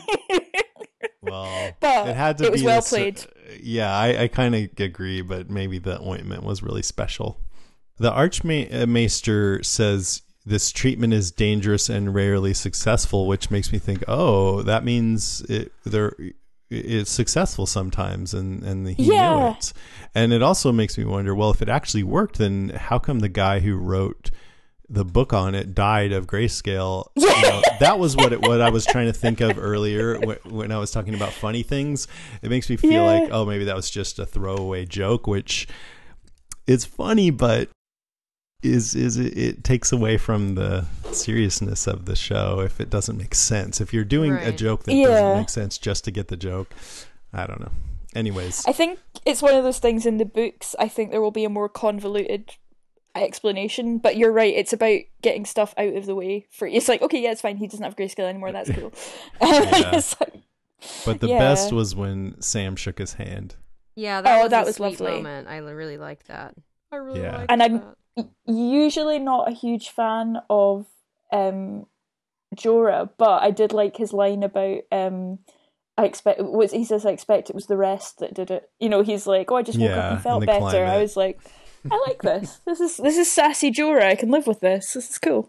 Well, But it had to it was be well this- played. Yeah, I, I kind of agree, but maybe the ointment was really special. The Archmaester says this treatment is dangerous and rarely successful, which makes me think, oh, that means it there it's successful sometimes, and and he knew Yeah. it. And it also makes me wonder, well, if it actually worked, then how come the guy who wrote the book on it died of grayscale? You know, that was what it, what I was trying to think of earlier wh- when I was talking about funny things. It makes me feel Yeah. like, oh, maybe that was just a throwaway joke, which is funny, but is is it, it takes away from the seriousness of the show if it doesn't make sense. If you're doing a Right. joke that Yeah. doesn't make sense just to get the joke, I don't know. Anyways, I think it's one of those things in the books. I think there will be a more convoluted explanation, but you're right. It's about getting stuff out of the way. For it's like, okay, yeah, it's fine. He doesn't have grayscale anymore. That's cool. Yeah. It's like, but the yeah. best was when Sam shook his hand. Yeah, that Oh, was that a was sweet lovely. moment. I li- really liked that. I really Yeah. liked And I'm- that. usually not a huge fan of um Jorah, but I did like his line about um I expect was he says I expect it was the rest that did it. You know, he's like, oh, I just woke up Yeah, and felt and the better. I climate. was like, I like this. This is this is sassy Jorah. I can live with this. This is cool.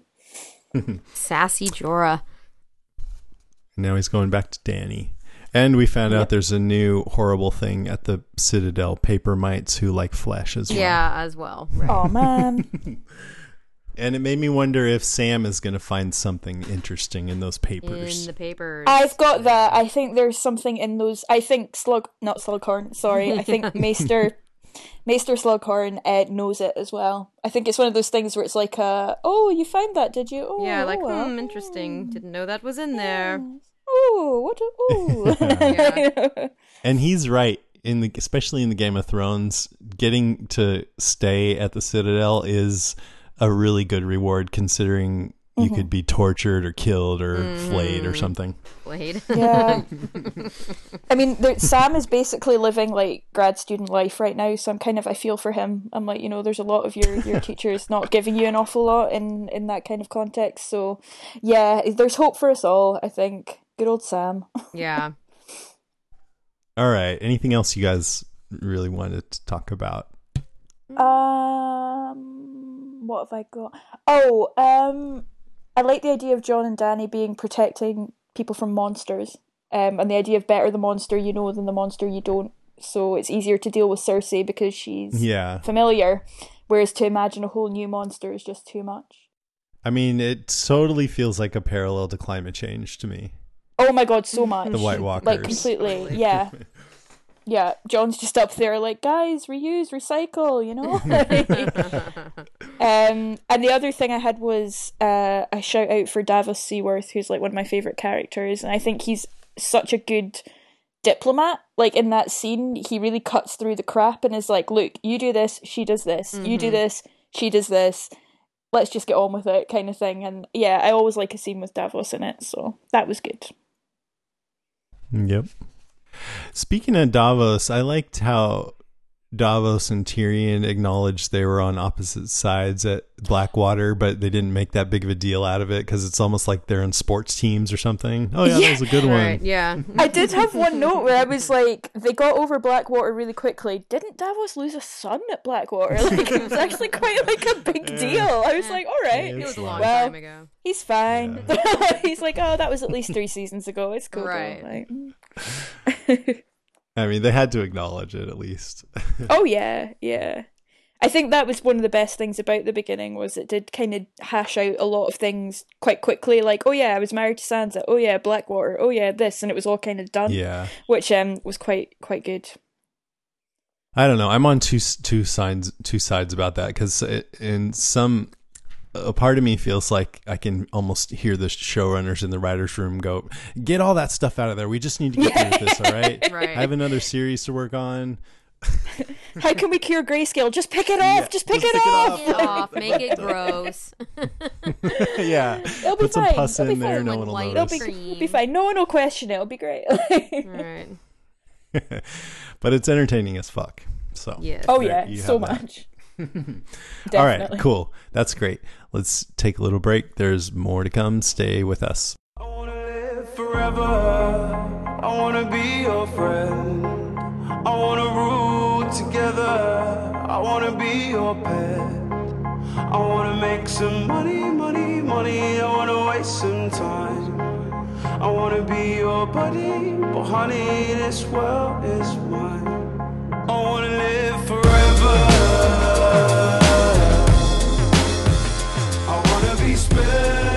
Sassy Jorah. Now he's going back to Dany. And we found Yep. out there's a new horrible thing at the Citadel, paper mites who like flesh as well. Yeah, as well. Right. Oh man. And it made me wonder if Sam is going to find something interesting in those papers. In the papers. I've got that. I think there's something in those. I think Slug, not Slughorn. Sorry, I think Maester, Maester Slughorn uh, knows it as well. I think it's one of those things where it's like, uh, "Oh, you found that, did you? Oh, Yeah, like, oh, well. hmm, interesting. Didn't know that was in there. Oh, what? A, oh, Yeah. And he's right. In the, especially in the Game of Thrones, getting to stay at the Citadel is a really good reward, considering you could be tortured or killed or flayed or something. Played. yeah. I mean, there, Sam is basically living like grad student life right now, so I'm kind of I feel for him. I'm like, you know, there's a lot of your your teachers not giving you an awful lot in in that kind of context. So, yeah, there's hope for us all. I think. Good old Sam. Yeah. All right. Anything else you guys really wanted to talk about? Um, what have I got? Oh, um, I like the idea of Jon and Dany being protecting people from monsters. Um, and the idea of better the monster you know than the monster you don't. So it's easier to deal with Cersei because she's Yeah. familiar. Whereas to imagine a whole new monster is just too much. I mean, it totally feels like a parallel to climate change to me. Oh my god, so much. The White Walkers. Like completely, yeah. Yeah, John's just up there like, guys, reuse, recycle, you know? um, and the other thing I had was uh, a shout out for Davos Seaworth, who's like one of my favourite characters. And I think he's such a good diplomat. Like in that scene, he really cuts through the crap and is like, look, you do this, she does this, mm-hmm. you do this, she does this, let's just get on with it, kind of thing. And yeah, I always like a scene with Davos in it, so that was good. Yep. Speaking of Davos, I liked how Davos and Tyrion acknowledged they were on opposite sides at Blackwater, but they didn't make that big of a deal out of it because it's almost like they're in sports teams or something. Oh yeah, yeah. That was a good one. Right, yeah. I did have one note where I was like, they got over Blackwater really quickly. Didn't Davos lose a son at Blackwater? Like, it was actually quite like a big Yeah. deal. I was like, all right. It was a long well, time ago. He's fine. Yeah. He's like, oh, that was at least three seasons ago. It's cool. Right. Like, mm. I mean, they had to acknowledge it at least. Oh yeah, yeah. I think that was one of the best things about the beginning was it did kind of hash out a lot of things quite quickly. Like, oh yeah, I was married to Sansa. Oh yeah, Blackwater. Oh yeah, this, and it was all kind of done. Yeah, which um was quite quite good. I don't know. I'm on two two sides two sides about that because in some. A part of me feels like I can almost hear the showrunners in the writer's room go, get all that stuff out of there. We just need to get through with this, all right? Right. I have another series to work on. How can we cure grayscale? Just pick it off. Yeah, just pick just it pick it off. Get it off. Make it gross. Yeah. It'll be Put some fine. pus It'll in be there. fine. No Like one will white It'll notice. be, cream. it'll be fine. No one will question it. It'll be great. Right. But it's entertaining as fuck. So Yes. Oh there yeah, you so have that. much. All right, Definitely. cool. That's great. Let's take a little break. There's more to come. Stay with us. I wanna live forever. I wanna be your friend. I wanna rule together. I wanna be your pet. I wanna make some money, money, money. I wanna waste some time. I wanna be your buddy, but honey, this world is mine. I wanna live forever. I wanna be spared.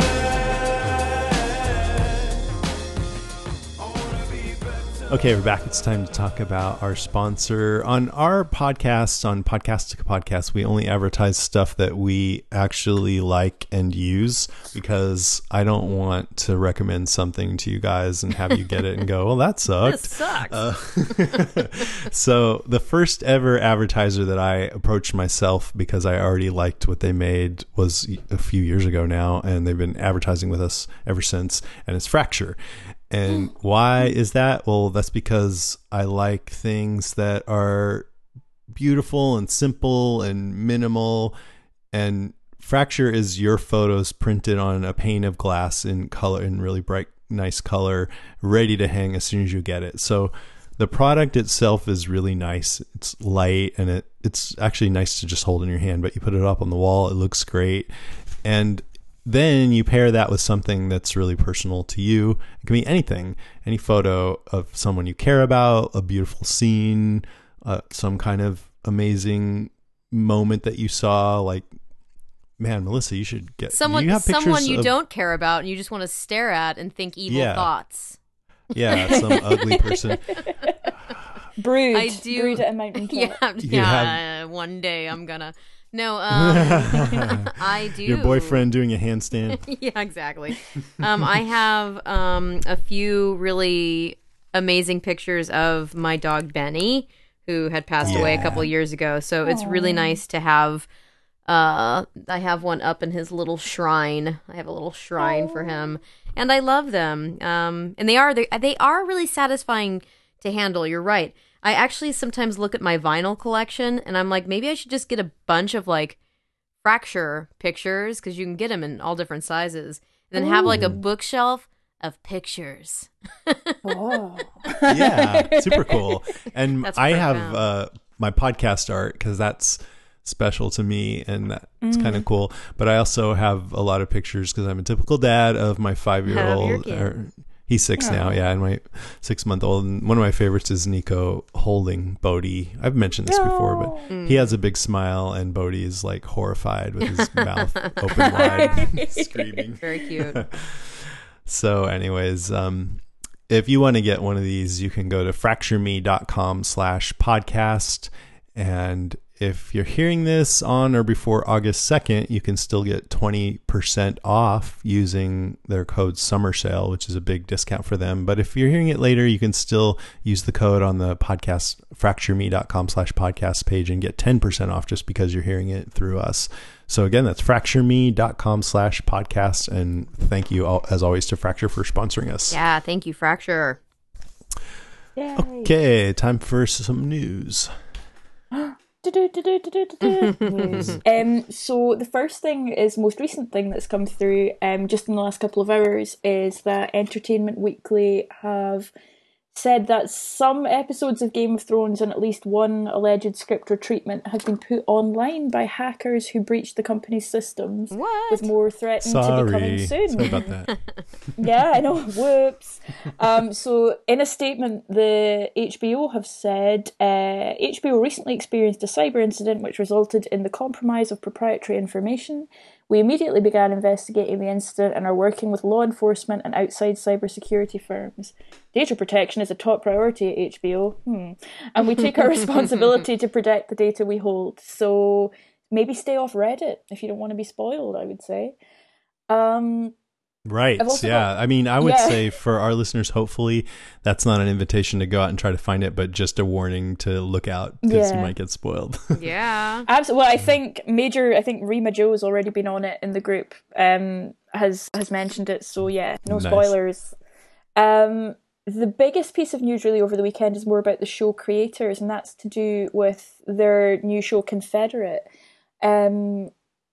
I wanna be better. Okay, we're back. It's time to talk about our sponsor. On our podcast, on Podcastica Podcast, we only advertise stuff that we actually like and use because I don't want to recommend something to you guys and have you get it and go, well, that sucked. This sucks. Uh, so the first ever advertiser that I approached myself because I already liked what they made was a few years ago now, and they've been advertising with us ever since, and it's Fracture. And why is that? Well, that's because I like things that are beautiful and simple and minimal, and Fracture is your photos printed on a pane of glass in color, in really bright, nice color, ready to hang as soon as you get it. So the product itself is really nice. It's light, and it it's actually nice to just hold in your hand, but you put it up on the wall, it looks great. And then you pair that with something that's really personal to you. It can be anything, any photo of someone you care about, a beautiful scene, uh, some kind of amazing moment that you saw. Like, man, Melissa, you should get someone, you have pictures someone you of- don't care about, and you just want to stare at and think evil Yeah. thoughts. Yeah, some ugly person. Brood. I do- Brood at a mountain top. Yeah, You yeah. One day I'm gonna. No, um, I do. Your boyfriend doing a handstand. Yeah, exactly. Um, I have um, a few really amazing pictures of my dog Benny, who had passed away a Yeah. couple of years ago. So it's really nice to have. Uh, I have one up in his little shrine. I have a little shrine for him, and I love them. Um, and they are they, they are really satisfying to handle. You're right. I actually sometimes look at my vinyl collection and I'm like, maybe I should just get a bunch of like Fracture pictures because you can get them in all different sizes. And then have like a bookshelf of pictures. Oh. Yeah, super cool. And That's I have profound. uh, my podcast art because that's special to me, and that's Mm. kind of cool. But I also have a lot of pictures because I'm a typical dad of my Of your five-year-old. kid. or- He's six now, yeah, and my six-month-old. And one of my favorites is Nico holding Bodhi. I've mentioned this before, but Mm. he has a big smile, and Bodhi is like horrified with his mouth open wide, screaming. Very cute. So anyways, um, if you want to get one of these, you can go to fractureme.com slash podcast. And if you're hearing this on or before August second, you can still get twenty percent off using their code Summer Sale, which is a big discount for them. But if you're hearing it later, you can still use the code on the podcast, fractureme.com slash podcast page and get ten percent off just because you're hearing it through us. So again, that's fractureme.com slash podcast. And thank you, all, as always, to Fracture for sponsoring us. Yeah, thank you, Fracture. Yay. Okay, time for some news. News. Um, so the first thing is most recent thing that's come through um, just in the last couple of hours is that Entertainment Weekly have said that some episodes of Game of Thrones and at least one alleged script or treatment have been put online by hackers who breached the company's systems. What? With more threatened to be coming soon. Sorry about that. Yeah, I know. Whoops. Um, so, in a statement, the H B O have said uh, H B O recently experienced a cyber incident which resulted in the compromise of proprietary information. We immediately began investigating the incident and are working with law enforcement and outside cybersecurity firms. Data protection is a top priority at H B O. Hmm. And we take our responsibility to protect the data we hold. So maybe stay off Reddit if you don't want to be spoiled, I would say. Um... Right. Yeah. Got, I mean, I would yeah. say for our listeners, hopefully that's not an invitation to go out and try to find it, but just a warning to look out because yeah. you might get spoiled. Yeah. Absolutely. Well, I think Major, I think Rima Joe's already been on it in the group, um, has, has mentioned it. So yeah, no spoilers. Nice. Um, the biggest piece of news really over the weekend is more about the show creators, and that's to do with their new show Confederate. Um,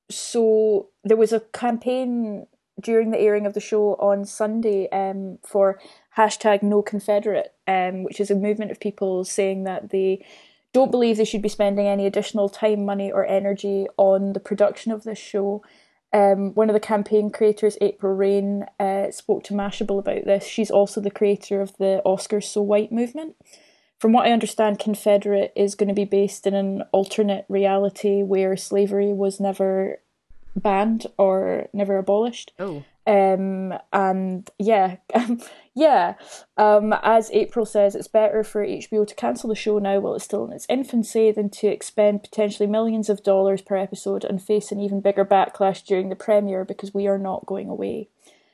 so there was a campaign during the airing of the show on Sunday um, for hashtag No Confederate, um, which is a movement of people saying that they don't believe they should be spending any additional time, money or energy on the production of this show. Um, one of the campaign creators, April Rain, uh, spoke to Mashable about this. She's also the creator of the Oscars So White movement. From what I understand, Confederate is going to be based in an alternate reality where slavery was never banned or never abolished. Oh. Um, and yeah, yeah. Um, as April says, it's better for H B O to cancel the show now while it's still in its infancy than to expend potentially millions of dollars per episode and face an even bigger backlash during the premiere because we are not going away.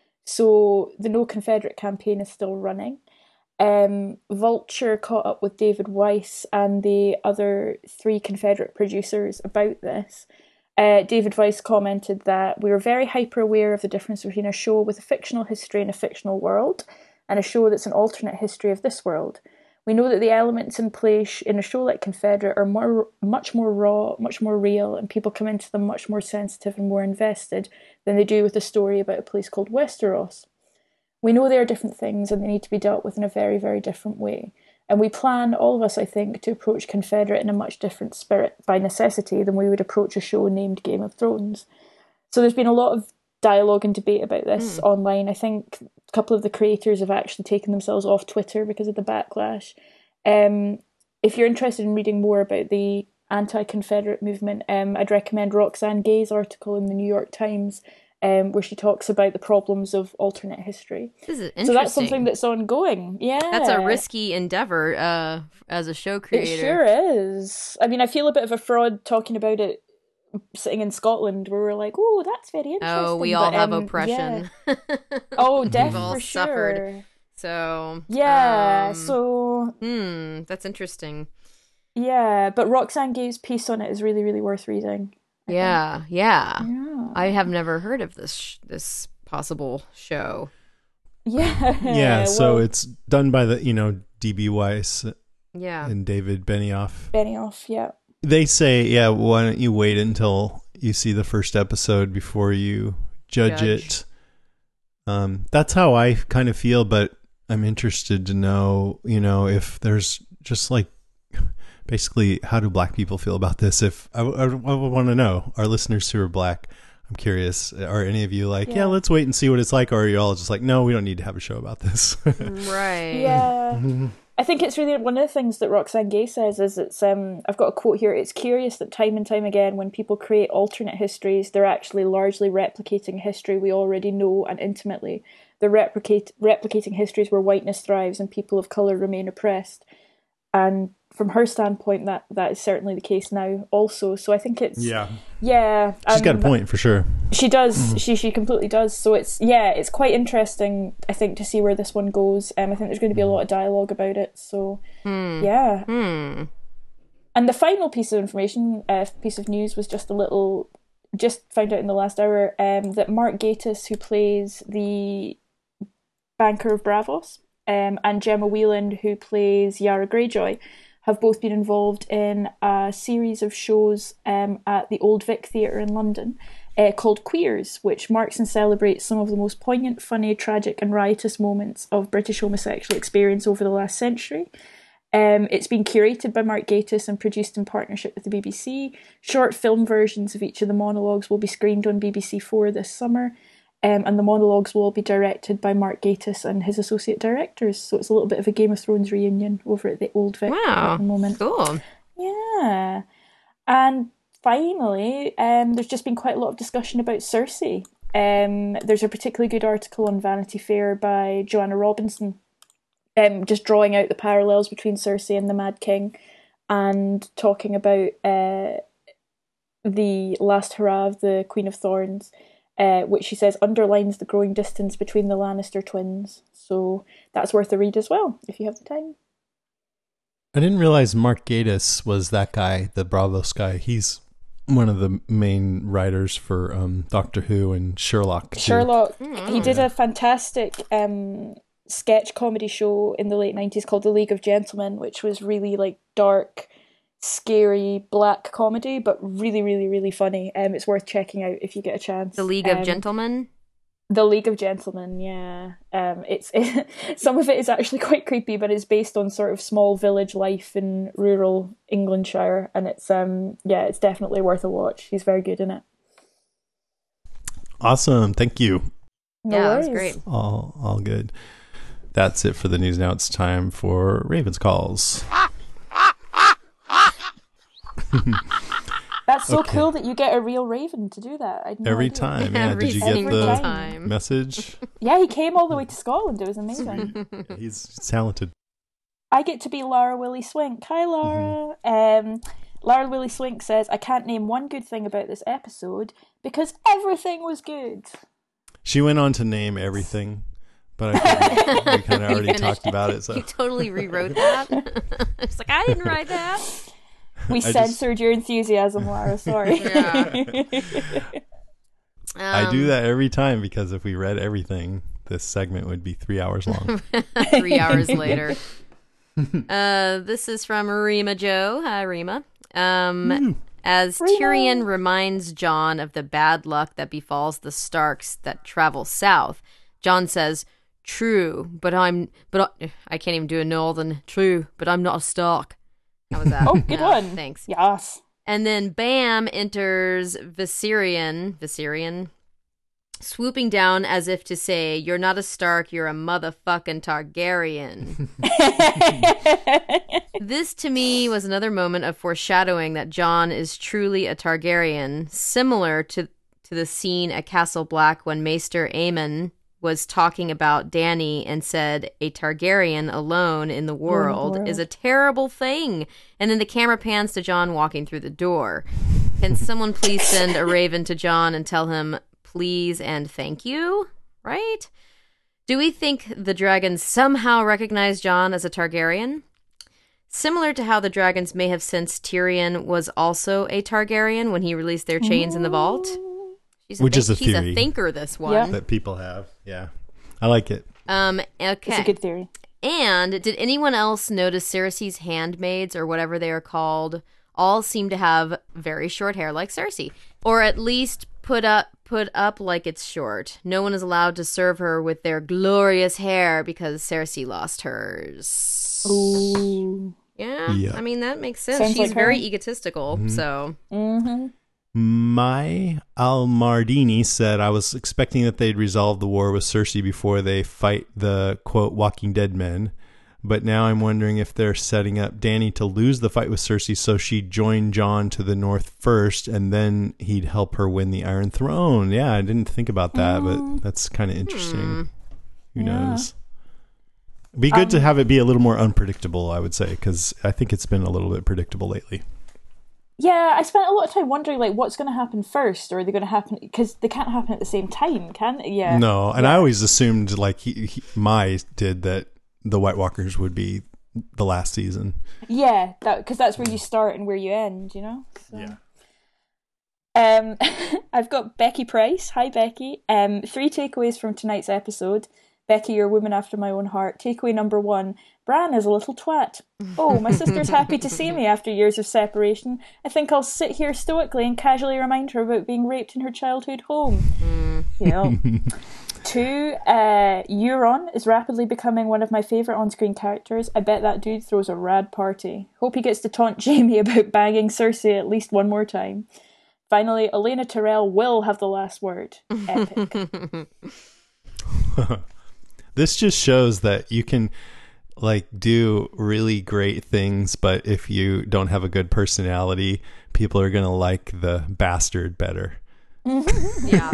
So the No Confederate campaign is still running. Um, Vulture caught up with David Weiss and the other three Confederate producers about this. Uh, David Weiss commented that we were very hyper aware of the difference between a show with a fictional history and a fictional world and a show that's an alternate history of this world. We know that the elements in place in a show like Confederate are more, much more raw, much more real, and people come into them much more sensitive and more invested than they do with a story about a place called Westeros. We know they are different things and they need to be dealt with in a very, very different way. And we plan, all of us, I think, to approach Confederate in a much different spirit by necessity than we would approach a show named Game of Thrones. So there's been a lot of dialogue and debate about this mm. online. I think a couple of the creators have actually taken themselves off Twitter because of the backlash. Um, if you're interested in reading more about the anti-Confederate movement, um, I'd recommend Roxane Gay's article in the New York Times, Um, where she talks about the problems of alternate history. This is interesting. So that's something that's ongoing. Yeah. That's a risky endeavor uh, as a show creator. It sure is. I mean, I feel a bit of a fraud talking about it sitting in Scotland where we're like, oh, that's very interesting. Oh, we all but, have um, oppression. Yeah. Oh, definitely. We've all for suffered. Sure. So, yeah, um, so... Hmm, that's interesting. Yeah, but Roxane Gay's piece on it is really, really worth reading. Yeah, yeah, yeah. I have never heard of this sh- this possible show. Yeah. Yeah, so well, it's done by the, you know, D B Weiss yeah. and David Benioff. Benioff, yeah. They say, yeah, why don't you wait until you see the first episode before you judge, Judge. it. Um, that's how I kind of feel, but I'm interested to know, you know, if there's just like, basically, how do black people feel about this? If I, I, I would want to know, our listeners who are black, I'm curious, are any of you like, yeah. yeah, let's wait and see what it's like? Or are you all just like, no, we don't need to have a show about this? Right. Yeah. I think it's really one of the things that Roxane Gay says is it's, um, I've got a quote here, it's curious that time and time again, when people create alternate histories, they're actually largely replicating history we already know and intimately. They're replicate, replicating histories where whiteness thrives and people of colour remain oppressed. And from her standpoint, that that is certainly the case now also. So I think it's Yeah. yeah. She's um, got a point for sure. She does. She she completely does. So it's yeah, it's quite interesting, I think, to see where this one goes. Um, I think there's going to be a lot of dialogue about it. So Hmm. yeah. Hmm. And the final piece of information, uh, piece of news, was just a little, just found out in the last hour um, that Mark Gatiss, who plays the Banker of Bravos, um, and Gemma Whelan, who plays Yara Greyjoy, have both been involved in a series of shows um, at the Old Vic Theatre in London uh, called Queers, which marks and celebrates some of the most poignant, funny, tragic and riotous moments of British homosexual experience over the last century. Um, it's been curated by Mark Gatiss and produced in partnership with the B B C. Short film versions of each of the monologues will be screened on B B C Four this summer, um, and the monologues will all be directed by Mark Gatiss and his associate directors. So it's a little bit of a Game of Thrones reunion over at the Old Vic Wow. at the moment. Cool. Yeah. And finally, um, there's just been quite a lot of discussion about Cersei. Um, there's a particularly good article on Vanity Fair by Joanna Robinson, Um, just drawing out the parallels between Cersei and the Mad King, and talking about uh, the last hurrah of the Queen of Thorns, uh, which she says underlines the growing distance between the Lannister twins. So that's worth a read as well, if you have the time. I didn't realize Mark Gatiss was that guy, the Bravos guy. He's one of the main writers for um, Doctor Who and Sherlock. too. Sherlock, he did a fantastic um, sketch comedy show in the late nineties called The League of Gentlemen, which was really like dark, scary, black comedy, but really, really, really funny. Um, it's worth checking out if you get a chance. The League um, of Gentlemen. The League of Gentlemen, yeah. Um, it's it, some of it is actually quite creepy, but it's based on sort of small village life in rural Englandshire, and it's um yeah, it's definitely worth a watch. He's very good in it. Awesome. Thank you. No yeah, worries. that's great. All, all good. That's it for the news. Now it's time for Raven's Calls. That's so Okay. cool that you get a real raven to do that. I had no Every idea. time. Yeah. Every Did you get single the time. message? Yeah, he came all the way to Scotland. It was amazing. He's talented. I get to be Lara Willie Swink. Hi, Lara. Mm-hmm. Um, Lara Willie Swink says, I can't name one good thing about this episode because everything was good. She went on to name everything, but I think we, we kind of already finished talked about it. So You totally rewrote that. It's like, I didn't write that. We I just- censored your enthusiasm, Lara. Sorry. Yeah. I do Um, that every time because if we read everything, this segment would be three hours long. Three hours later. Uh, this is from Rima Joe. Hi, Rima. Um, as Rima. Tyrion reminds Jon of the bad luck that befalls the Starks that travel south, Jon says, "True, but I'm, but I, I can't even do a northern. True, but I'm not a Stark." How was that? Oh, good Yeah, one. Thanks. Yes. And then bam, enters Viserion, Viserion, swooping down as if to say, "You're not a Stark, you're a motherfucking Targaryen." This, to me, was another moment of foreshadowing that Jon is truly a Targaryen, similar to, to the scene at Castle Black when Maester Aemon was talking about Dany and said, "A Targaryen alone in the world world. is a terrible thing." And then the camera pans to Jon walking through the door. Can someone please send a raven to Jon and tell him please and thank you? Right? Do we think the dragons somehow recognize Jon as a Targaryen? Similar to how the dragons may have sensed Tyrion was also a Targaryen when he released their chains in the vault. She's a Which think- is a she's theory. a thinker, this one. Yeah. That people have. Yeah. I like it. Um, It's okay. a good theory. And did anyone else notice Cersei's handmaids, or whatever they are called, all seem to have very short hair like Cersei, or at least put up put up like it's short. No one is allowed to serve her with their glorious hair because Cersei lost hers. Ooh. Yeah, Yeah. I mean that makes sense. Sounds She's like very her. egotistical, so Mm-hmm. My Almardini said, I was expecting that they'd resolve the war with Cersei before they fight the, quote, Walking Dead men. But now I'm wondering if they're setting up Dany to lose the fight with Cersei so she'd join Jon to the north first and then he'd help her win the Iron Throne. Yeah, I didn't think about that, but that's kind of interesting. Who Yeah. knows? It'd be good Um, to have it be a little more unpredictable, I would say, because I think it's been a little bit predictable lately. Yeah, I spent a lot of time wondering, like, what's going to happen first, or are they going to happen? Because they can't happen at the same time, can they? Yeah. No, and yeah. I always assumed, like he, he, Mai did, that the White Walkers would be the last season. Yeah, that because that's where you start and where you end, you know? So. Yeah. Um, I've got Becky Price. Hi, Becky. Um, three takeaways from tonight's episode. Becky, you're a woman after my own heart. Takeaway number one, Bran is a little twat. Oh, my sister's happy to see me after years of separation. I think I'll sit here stoically and casually remind her about being raped in her childhood home. Mm. You know. Two, uh, Euron is rapidly becoming one of my favourite on-screen characters. I bet that dude throws a rad party. Hope he gets to taunt Jaime about banging Cersei at least one more time. Finally, Elena Tyrell will have the last word. Epic. This just shows that you can like do really great things, but if you don't have a good personality, people are going to like the bastard better. Yeah.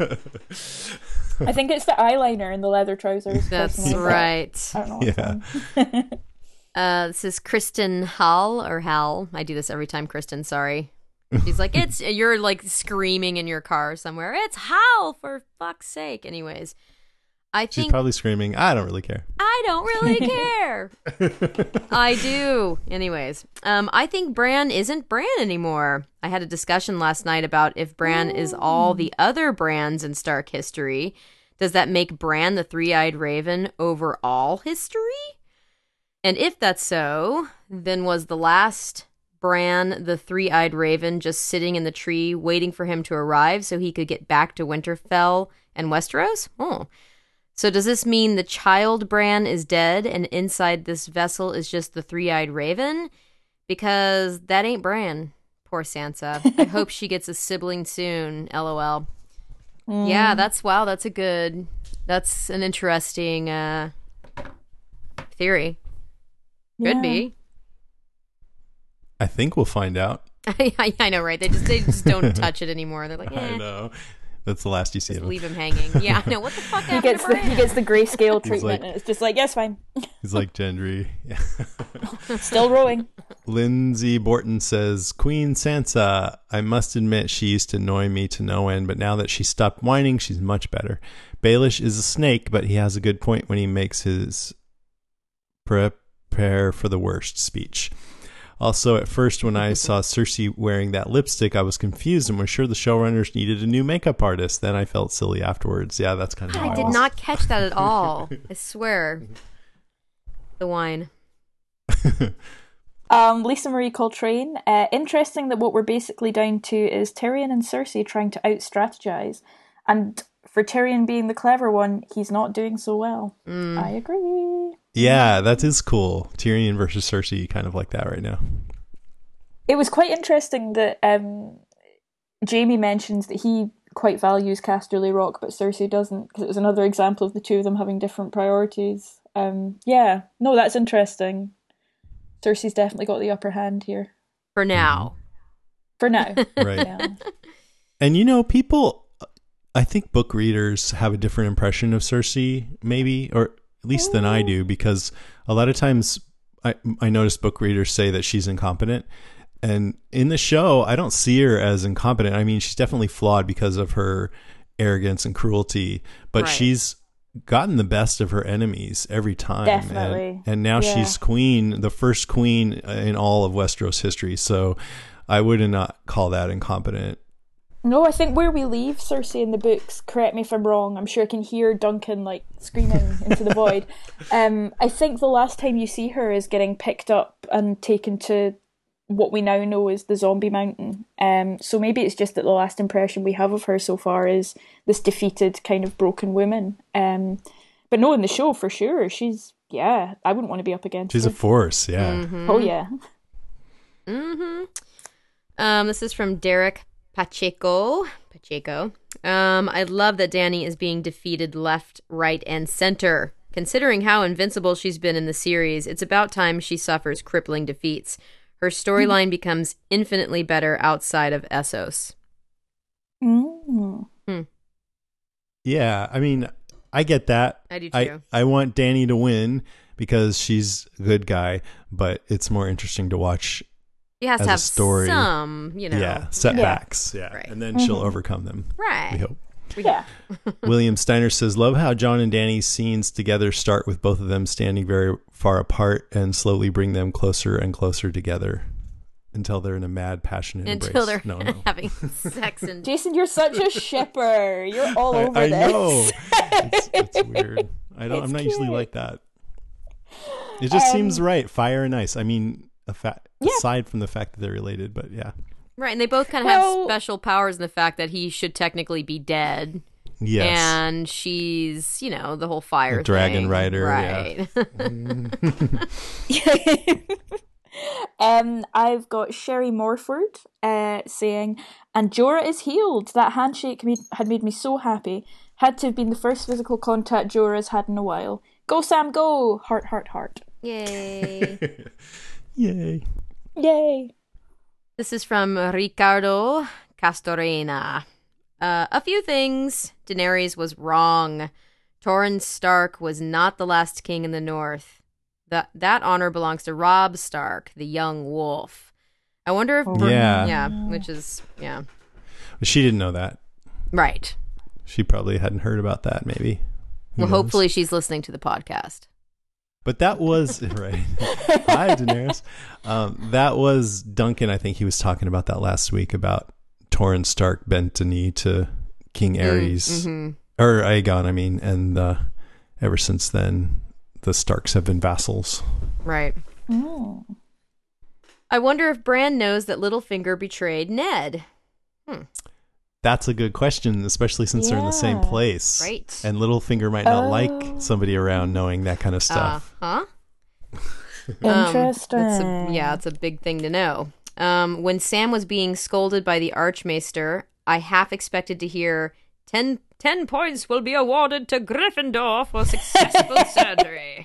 I think it's the eyeliner and the leather trousers. That's personally, right. I don't know. Yeah. Uh, this is Kristen Hall or Hal. I do this every time, Kristen. Sorry. She's like, it's you're like screaming in your car somewhere. It's Hal, for fuck's sake. Anyways, I She's think probably screaming, I don't really care. I don't really care. I do. Anyways, um, I think Bran isn't Bran anymore. I had a discussion last night about if Bran oh. is all the other Brans in Stark history. Does that make Bran the three-eyed raven over all history? And if that's so, then was the last Bran the three-eyed raven just sitting in the tree waiting for him to arrive so he could get back to Winterfell and Westeros? Oh. So does this mean the child Bran is dead and inside this vessel is just the three-eyed raven? Because that ain't Bran. Poor Sansa. I hope she gets a sibling soon. LOL. Mm. Yeah, that's, wow, that's a good, that's an interesting uh, theory. Could yeah. be. I think we'll find out. I, I know, right? They just they just don't touch it anymore. They're like, eh. I know. That's the last you see just of him. Leave him hanging. Yeah, I know. What the fuck he happened gets to the, Bran? He gets the grayscale treatment, like, and it's just like, yes, fine. He's like Gendry. Yeah. Still rowing. Lindsay Borton says, Queen Sansa, I must admit she used to annoy me to no end, but now that she stopped whining, she's much better. Baelish is a snake, but he has a good point when he makes his prepare for the worst speech. Also, at first, when I saw Cersei wearing that lipstick, I was confused and was sure the showrunners needed a new makeup artist. Then I felt silly afterwards. Yeah, that's kind of how I I did was. not catch that at all. I swear. The wine. um, Lisa Marie Coltrane. Uh, interesting that what we're basically down to is Tyrion and Cersei trying to out-strategize. And for Tyrion being the clever one, he's not doing so well. Mm. I agree. Yeah, that is cool. Tyrion versus Cersei, kind of like that right now. It was quite interesting that um, Jaime mentions that he quite values Casterly Rock, but Cersei doesn't, because it was another example of the two of them having different priorities. Um, yeah, no, that's interesting. Cersei's definitely got the upper hand here. For now. For now. Right. Yeah. And you know, people, I think book readers have a different impression of Cersei, maybe, or at least than I do, because a lot of times I, I notice book readers say that she's incompetent. And in the show, I don't see her as incompetent. I mean, she's definitely flawed because of her arrogance and cruelty, but right. she's gotten the best of her enemies every time. Definitely. And, and now yeah. she's queen, the first queen in all of Westeros history. So I would not call that incompetent. No, I think where we leave Cersei in the books, correct me if I'm wrong, I'm sure I can hear Duncan like screaming into the void. Um, I think the last time you see her is getting picked up and taken to what we now know is the Zombie Mountain. Um, so maybe it's just that the last impression we have of her so far is this defeated kind of broken woman. Um, but no, in the show for sure, she's, yeah, I wouldn't want to be up against She's her. a force, yeah. Mm-hmm. Oh yeah. Mm-hmm. Um, this is from Derek Pacheco. Pacheco. Um, I love that Dany is being defeated left, right, and center. Considering how invincible she's been in the series, it's about time she suffers crippling defeats. Her storyline mm. becomes infinitely better outside of Essos. Mm. Hmm. Yeah, I mean, I get that. I do I, too. I want Dany to win because she's a good guy, but it's more interesting to watch. He has as to a have story. some, you know. Yeah, setbacks. Yeah, Right. and then she'll overcome them. Right. We hope. Yeah. William Steiner says, love how Jon and Dany's scenes together start with both of them standing very far apart and slowly bring them closer and closer together until they're in a mad, passionate Until embrace. they're no, no. having sex and Jason, you're such a shipper. You're all over I, I this. know. It's, it's weird. I don't. It's I'm not usually cute. like that. It just Um, seems right. Fire and ice. I mean, a fa- Yeah. aside from the fact that they're related, but yeah. right, and they both kind of Well- have special powers in the fact that he should technically be dead. Yes. And she's, you know, the whole fire A dragon thing. rider, Right. um, I've got Sherry Morford uh, saying, and Jorah is healed. That handshake made, had made me so happy. Had to have been the first physical contact Jorah's had in a while. Go, Sam, go! Heart, heart, heart. Yay. Yay. Yay! This is from Ricardo Castorena. Uh, a few things. Daenerys was wrong. Torrhen Stark was not the last king in the north. That that honor belongs to Robb Stark, the young wolf. I wonder if... Br- Yeah. Yeah, which is... Yeah. She didn't know that. Right. She probably hadn't heard about that, maybe. Who Well, knows? hopefully she's listening to the podcast. But that was right. Hi, Daenerys. Um, that was Duncan. I think he was talking about that last week about Torrhen Stark bent a knee to King Aerys Mm-hmm. or Aegon. I mean, and uh, ever since then, the Starks have been vassals. Right. Mm. I wonder if Bran knows that Littlefinger betrayed Ned. Hmm. That's a good question, especially since they're in the same Yeah. place. Right. And Littlefinger might not Oh. like somebody around knowing that kind of stuff. Uh, huh? Interesting. Um, it's a, yeah, it's a big thing to know. Um, when Sam was being scolded by the Archmaester, I half expected to hear ten, ten points will be awarded to Gryffindor for successful surgery.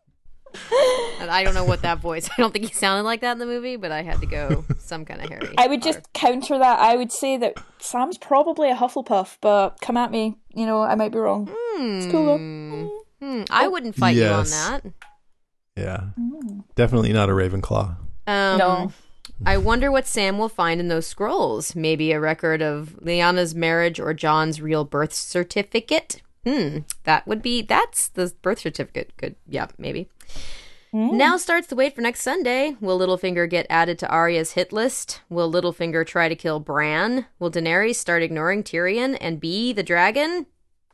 And I don't know what that voice. I don't think he sounded like that in the movie, but I had to go some kind of Harry. I would Potter. just counter that. I would say that Sam's probably a Hufflepuff, but come at me. You know, I might be wrong. It's cool though. Hmm, I wouldn't fight Yes. you on that. Yeah. Definitely not a Ravenclaw. Um, No. I wonder what Sam will find in those scrolls. Maybe a record of Lyanna's marriage or John's real birth certificate. Hmm, that would be, that's the birth certificate. Good. Yeah, maybe. Now starts the wait for next Sunday. Will Littlefinger get added to Arya's hit list? Will Littlefinger try to kill Bran? Will Daenerys start ignoring Tyrion and be the dragon?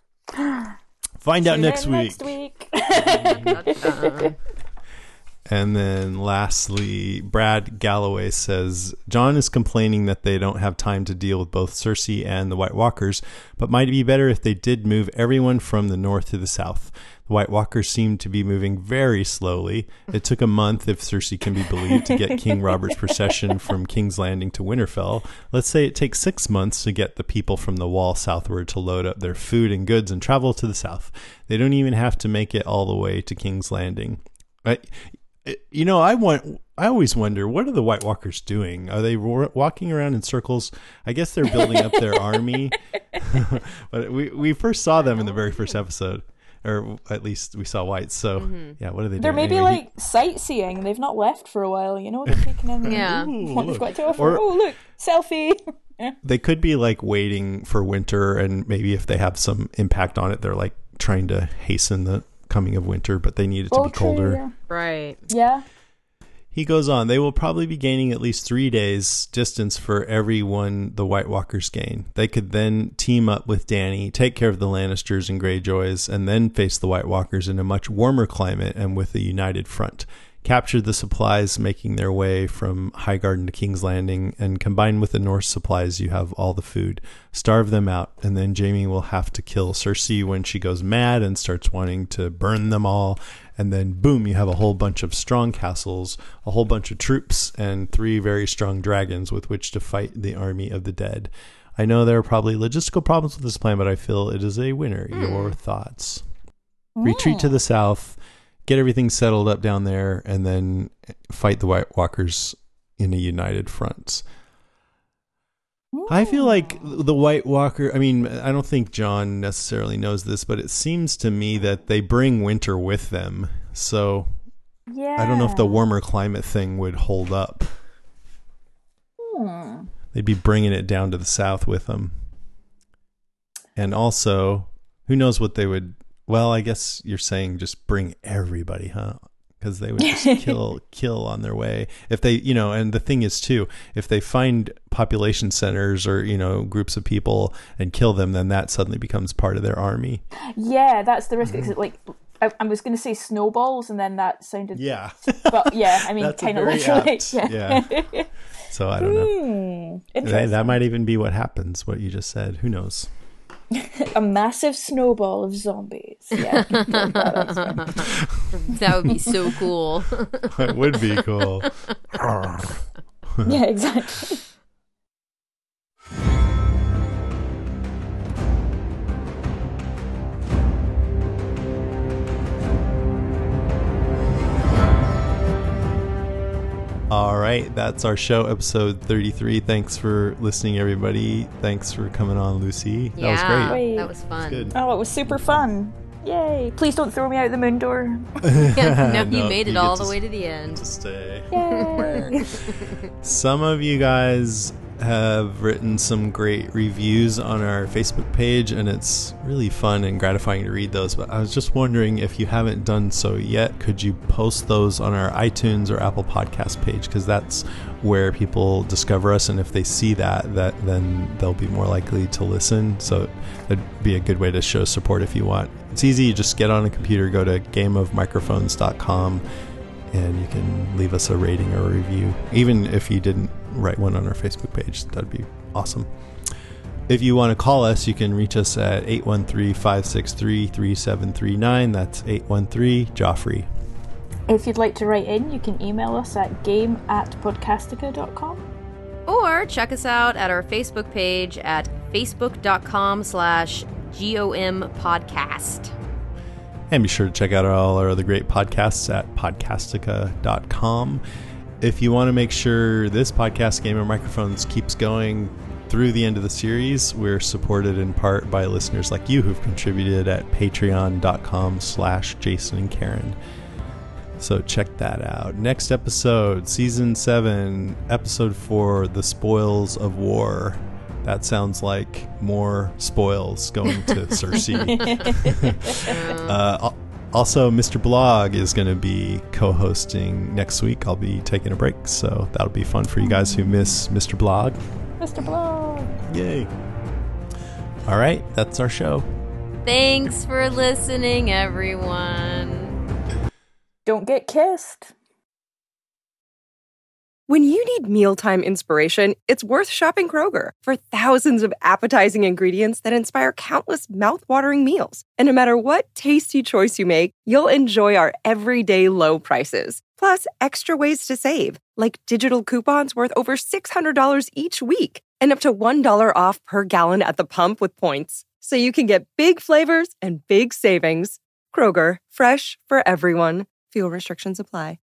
Find out Tune next in week. Next week. Uh, And then lastly, Brad Galloway says, Jon is complaining that they don't have time to deal with both Cersei and the White Walkers, but might be better if they did move everyone from the north to the south. The White Walkers seem to be moving very slowly. It took a month, if Cersei can be believed, to get King Robert's procession from King's Landing to Winterfell. Let's say it takes six months to get the people from the Wall southward to load up their food and goods and travel to the south. They don't even have to make it all the way to King's Landing. I, You know, I want. I always wonder, what are the White Walkers doing? Are they ro- walking around in circles? I guess they're building up their army. But we we first saw them in the very first episode, or at least we saw Whites. So yeah, what are they They're doing? maybe Anyway, like sightseeing. They've not left for a while, you know? They're taking in Yeah. Ooh, what they've look. got to offer. Or- Oh, look, selfie. he- they could be like waiting for winter, and maybe if they have some impact on it, they're like trying to hasten the coming of winter, but they need it to Oh, be true, colder. yeah. right. Yeah. He goes on, they will probably be gaining at least three days distance for every one the White Walkers gain. They could then team up with Dany, take care of the Lannisters and Greyjoys, and then face the White Walkers in a much warmer climate and with a united front. Capture the supplies making their way from Highgarden to King's Landing, and combined with the Norse supplies, you have all the food. Starve them out, and then Jaime will have to kill Cersei when she goes mad and starts wanting to burn them all. And then, boom, you have a whole bunch of strong castles, a whole bunch of troops, and three very strong dragons with which to fight the army of the dead. I know there are probably logistical problems with this plan, but I feel it is a winner. Your thoughts? Retreat to the south, get everything settled up down there, and then fight the White Walkers in a united front. I feel like the White Walker, I mean, I don't think John necessarily knows this, but it seems to me that they bring winter with them. So Yeah. I don't know if the warmer climate thing would hold up. Hmm. They'd be bringing it down to the south with them. And also, who knows what they would... Well, I guess you're saying just bring everybody, huh? Because they would just kill kill on their way. If they, you know, and the thing is, too, if they find population centers or, you know, groups of people and kill them, then that suddenly becomes part of their army. Yeah, that's the risk. Mm-hmm. Because, like, I, I was going to say snowballs, and then that sounded... Yeah. But, yeah, I mean, That's a kind of very literally. apt, Yeah. yeah. So, I don't know. Hmm, That, interesting. that might even be what happens, what you just said. Who knows? A massive snowball of zombies. Yeah. That would be so cool. It would be cool. Yeah, exactly. All right, that's our show, episode thirty-three. Thanks for listening, everybody. Thanks for coming on, Lucy. That yeah, was great. Wait. that was fun. Good. Oh, it was super fun. Yay. Please don't throw me out the moon door. no, you No, made it you all get the to way to the end. To stay. Yay. Some of you guys have written some great reviews on our Facebook page, and it's really fun and gratifying to read those. But I was just wondering, if you haven't done so yet, could you post those on our iTunes or Apple Podcast page? Because that's where people discover us, and if they see that, that then they'll be more likely to listen. So that'd be a good way to show support if you want. It's easy. You just get on a computer, go to game of microphones dot com, and you can leave us a rating or a review. Even if you didn't write one on our Facebook page, that'd be awesome. If you want to call us, you can reach us at eight one three, five six three, three seven three nine. That's eight one three, Joffrey. If you'd like to write in, you can email us at game at podcastica dot com. Or check us out at our Facebook page at facebook.com slash GOM podcast. And be sure to check out all our other great podcasts at podcastica dot com. If you want to make sure this podcast, Game of Microphones, keeps going through the end of the series, we're supported in part by listeners like you who've contributed at patreon.com slash Jason and Karen. So check that out. Next episode, season seven, episode four, The Spoils of War. That sounds like more spoils going to Cersei. uh, also, Mister Blog is going to be co-hosting next week. I'll be taking a break, so that'll be fun for you guys who miss Mister Blog. Mister Blog. Yay. All right, that's our show. Thanks for listening, everyone. Don't get kissed. When you need mealtime inspiration, it's worth shopping Kroger for thousands of appetizing ingredients that inspire countless mouth-watering meals. And no matter what tasty choice you make, you'll enjoy our everyday low prices. Plus, extra ways to save, like digital coupons worth over six hundred dollars each week and up to one dollar off per gallon at the pump with points. So you can get big flavors and big savings. Kroger, fresh for everyone. Fuel restrictions apply.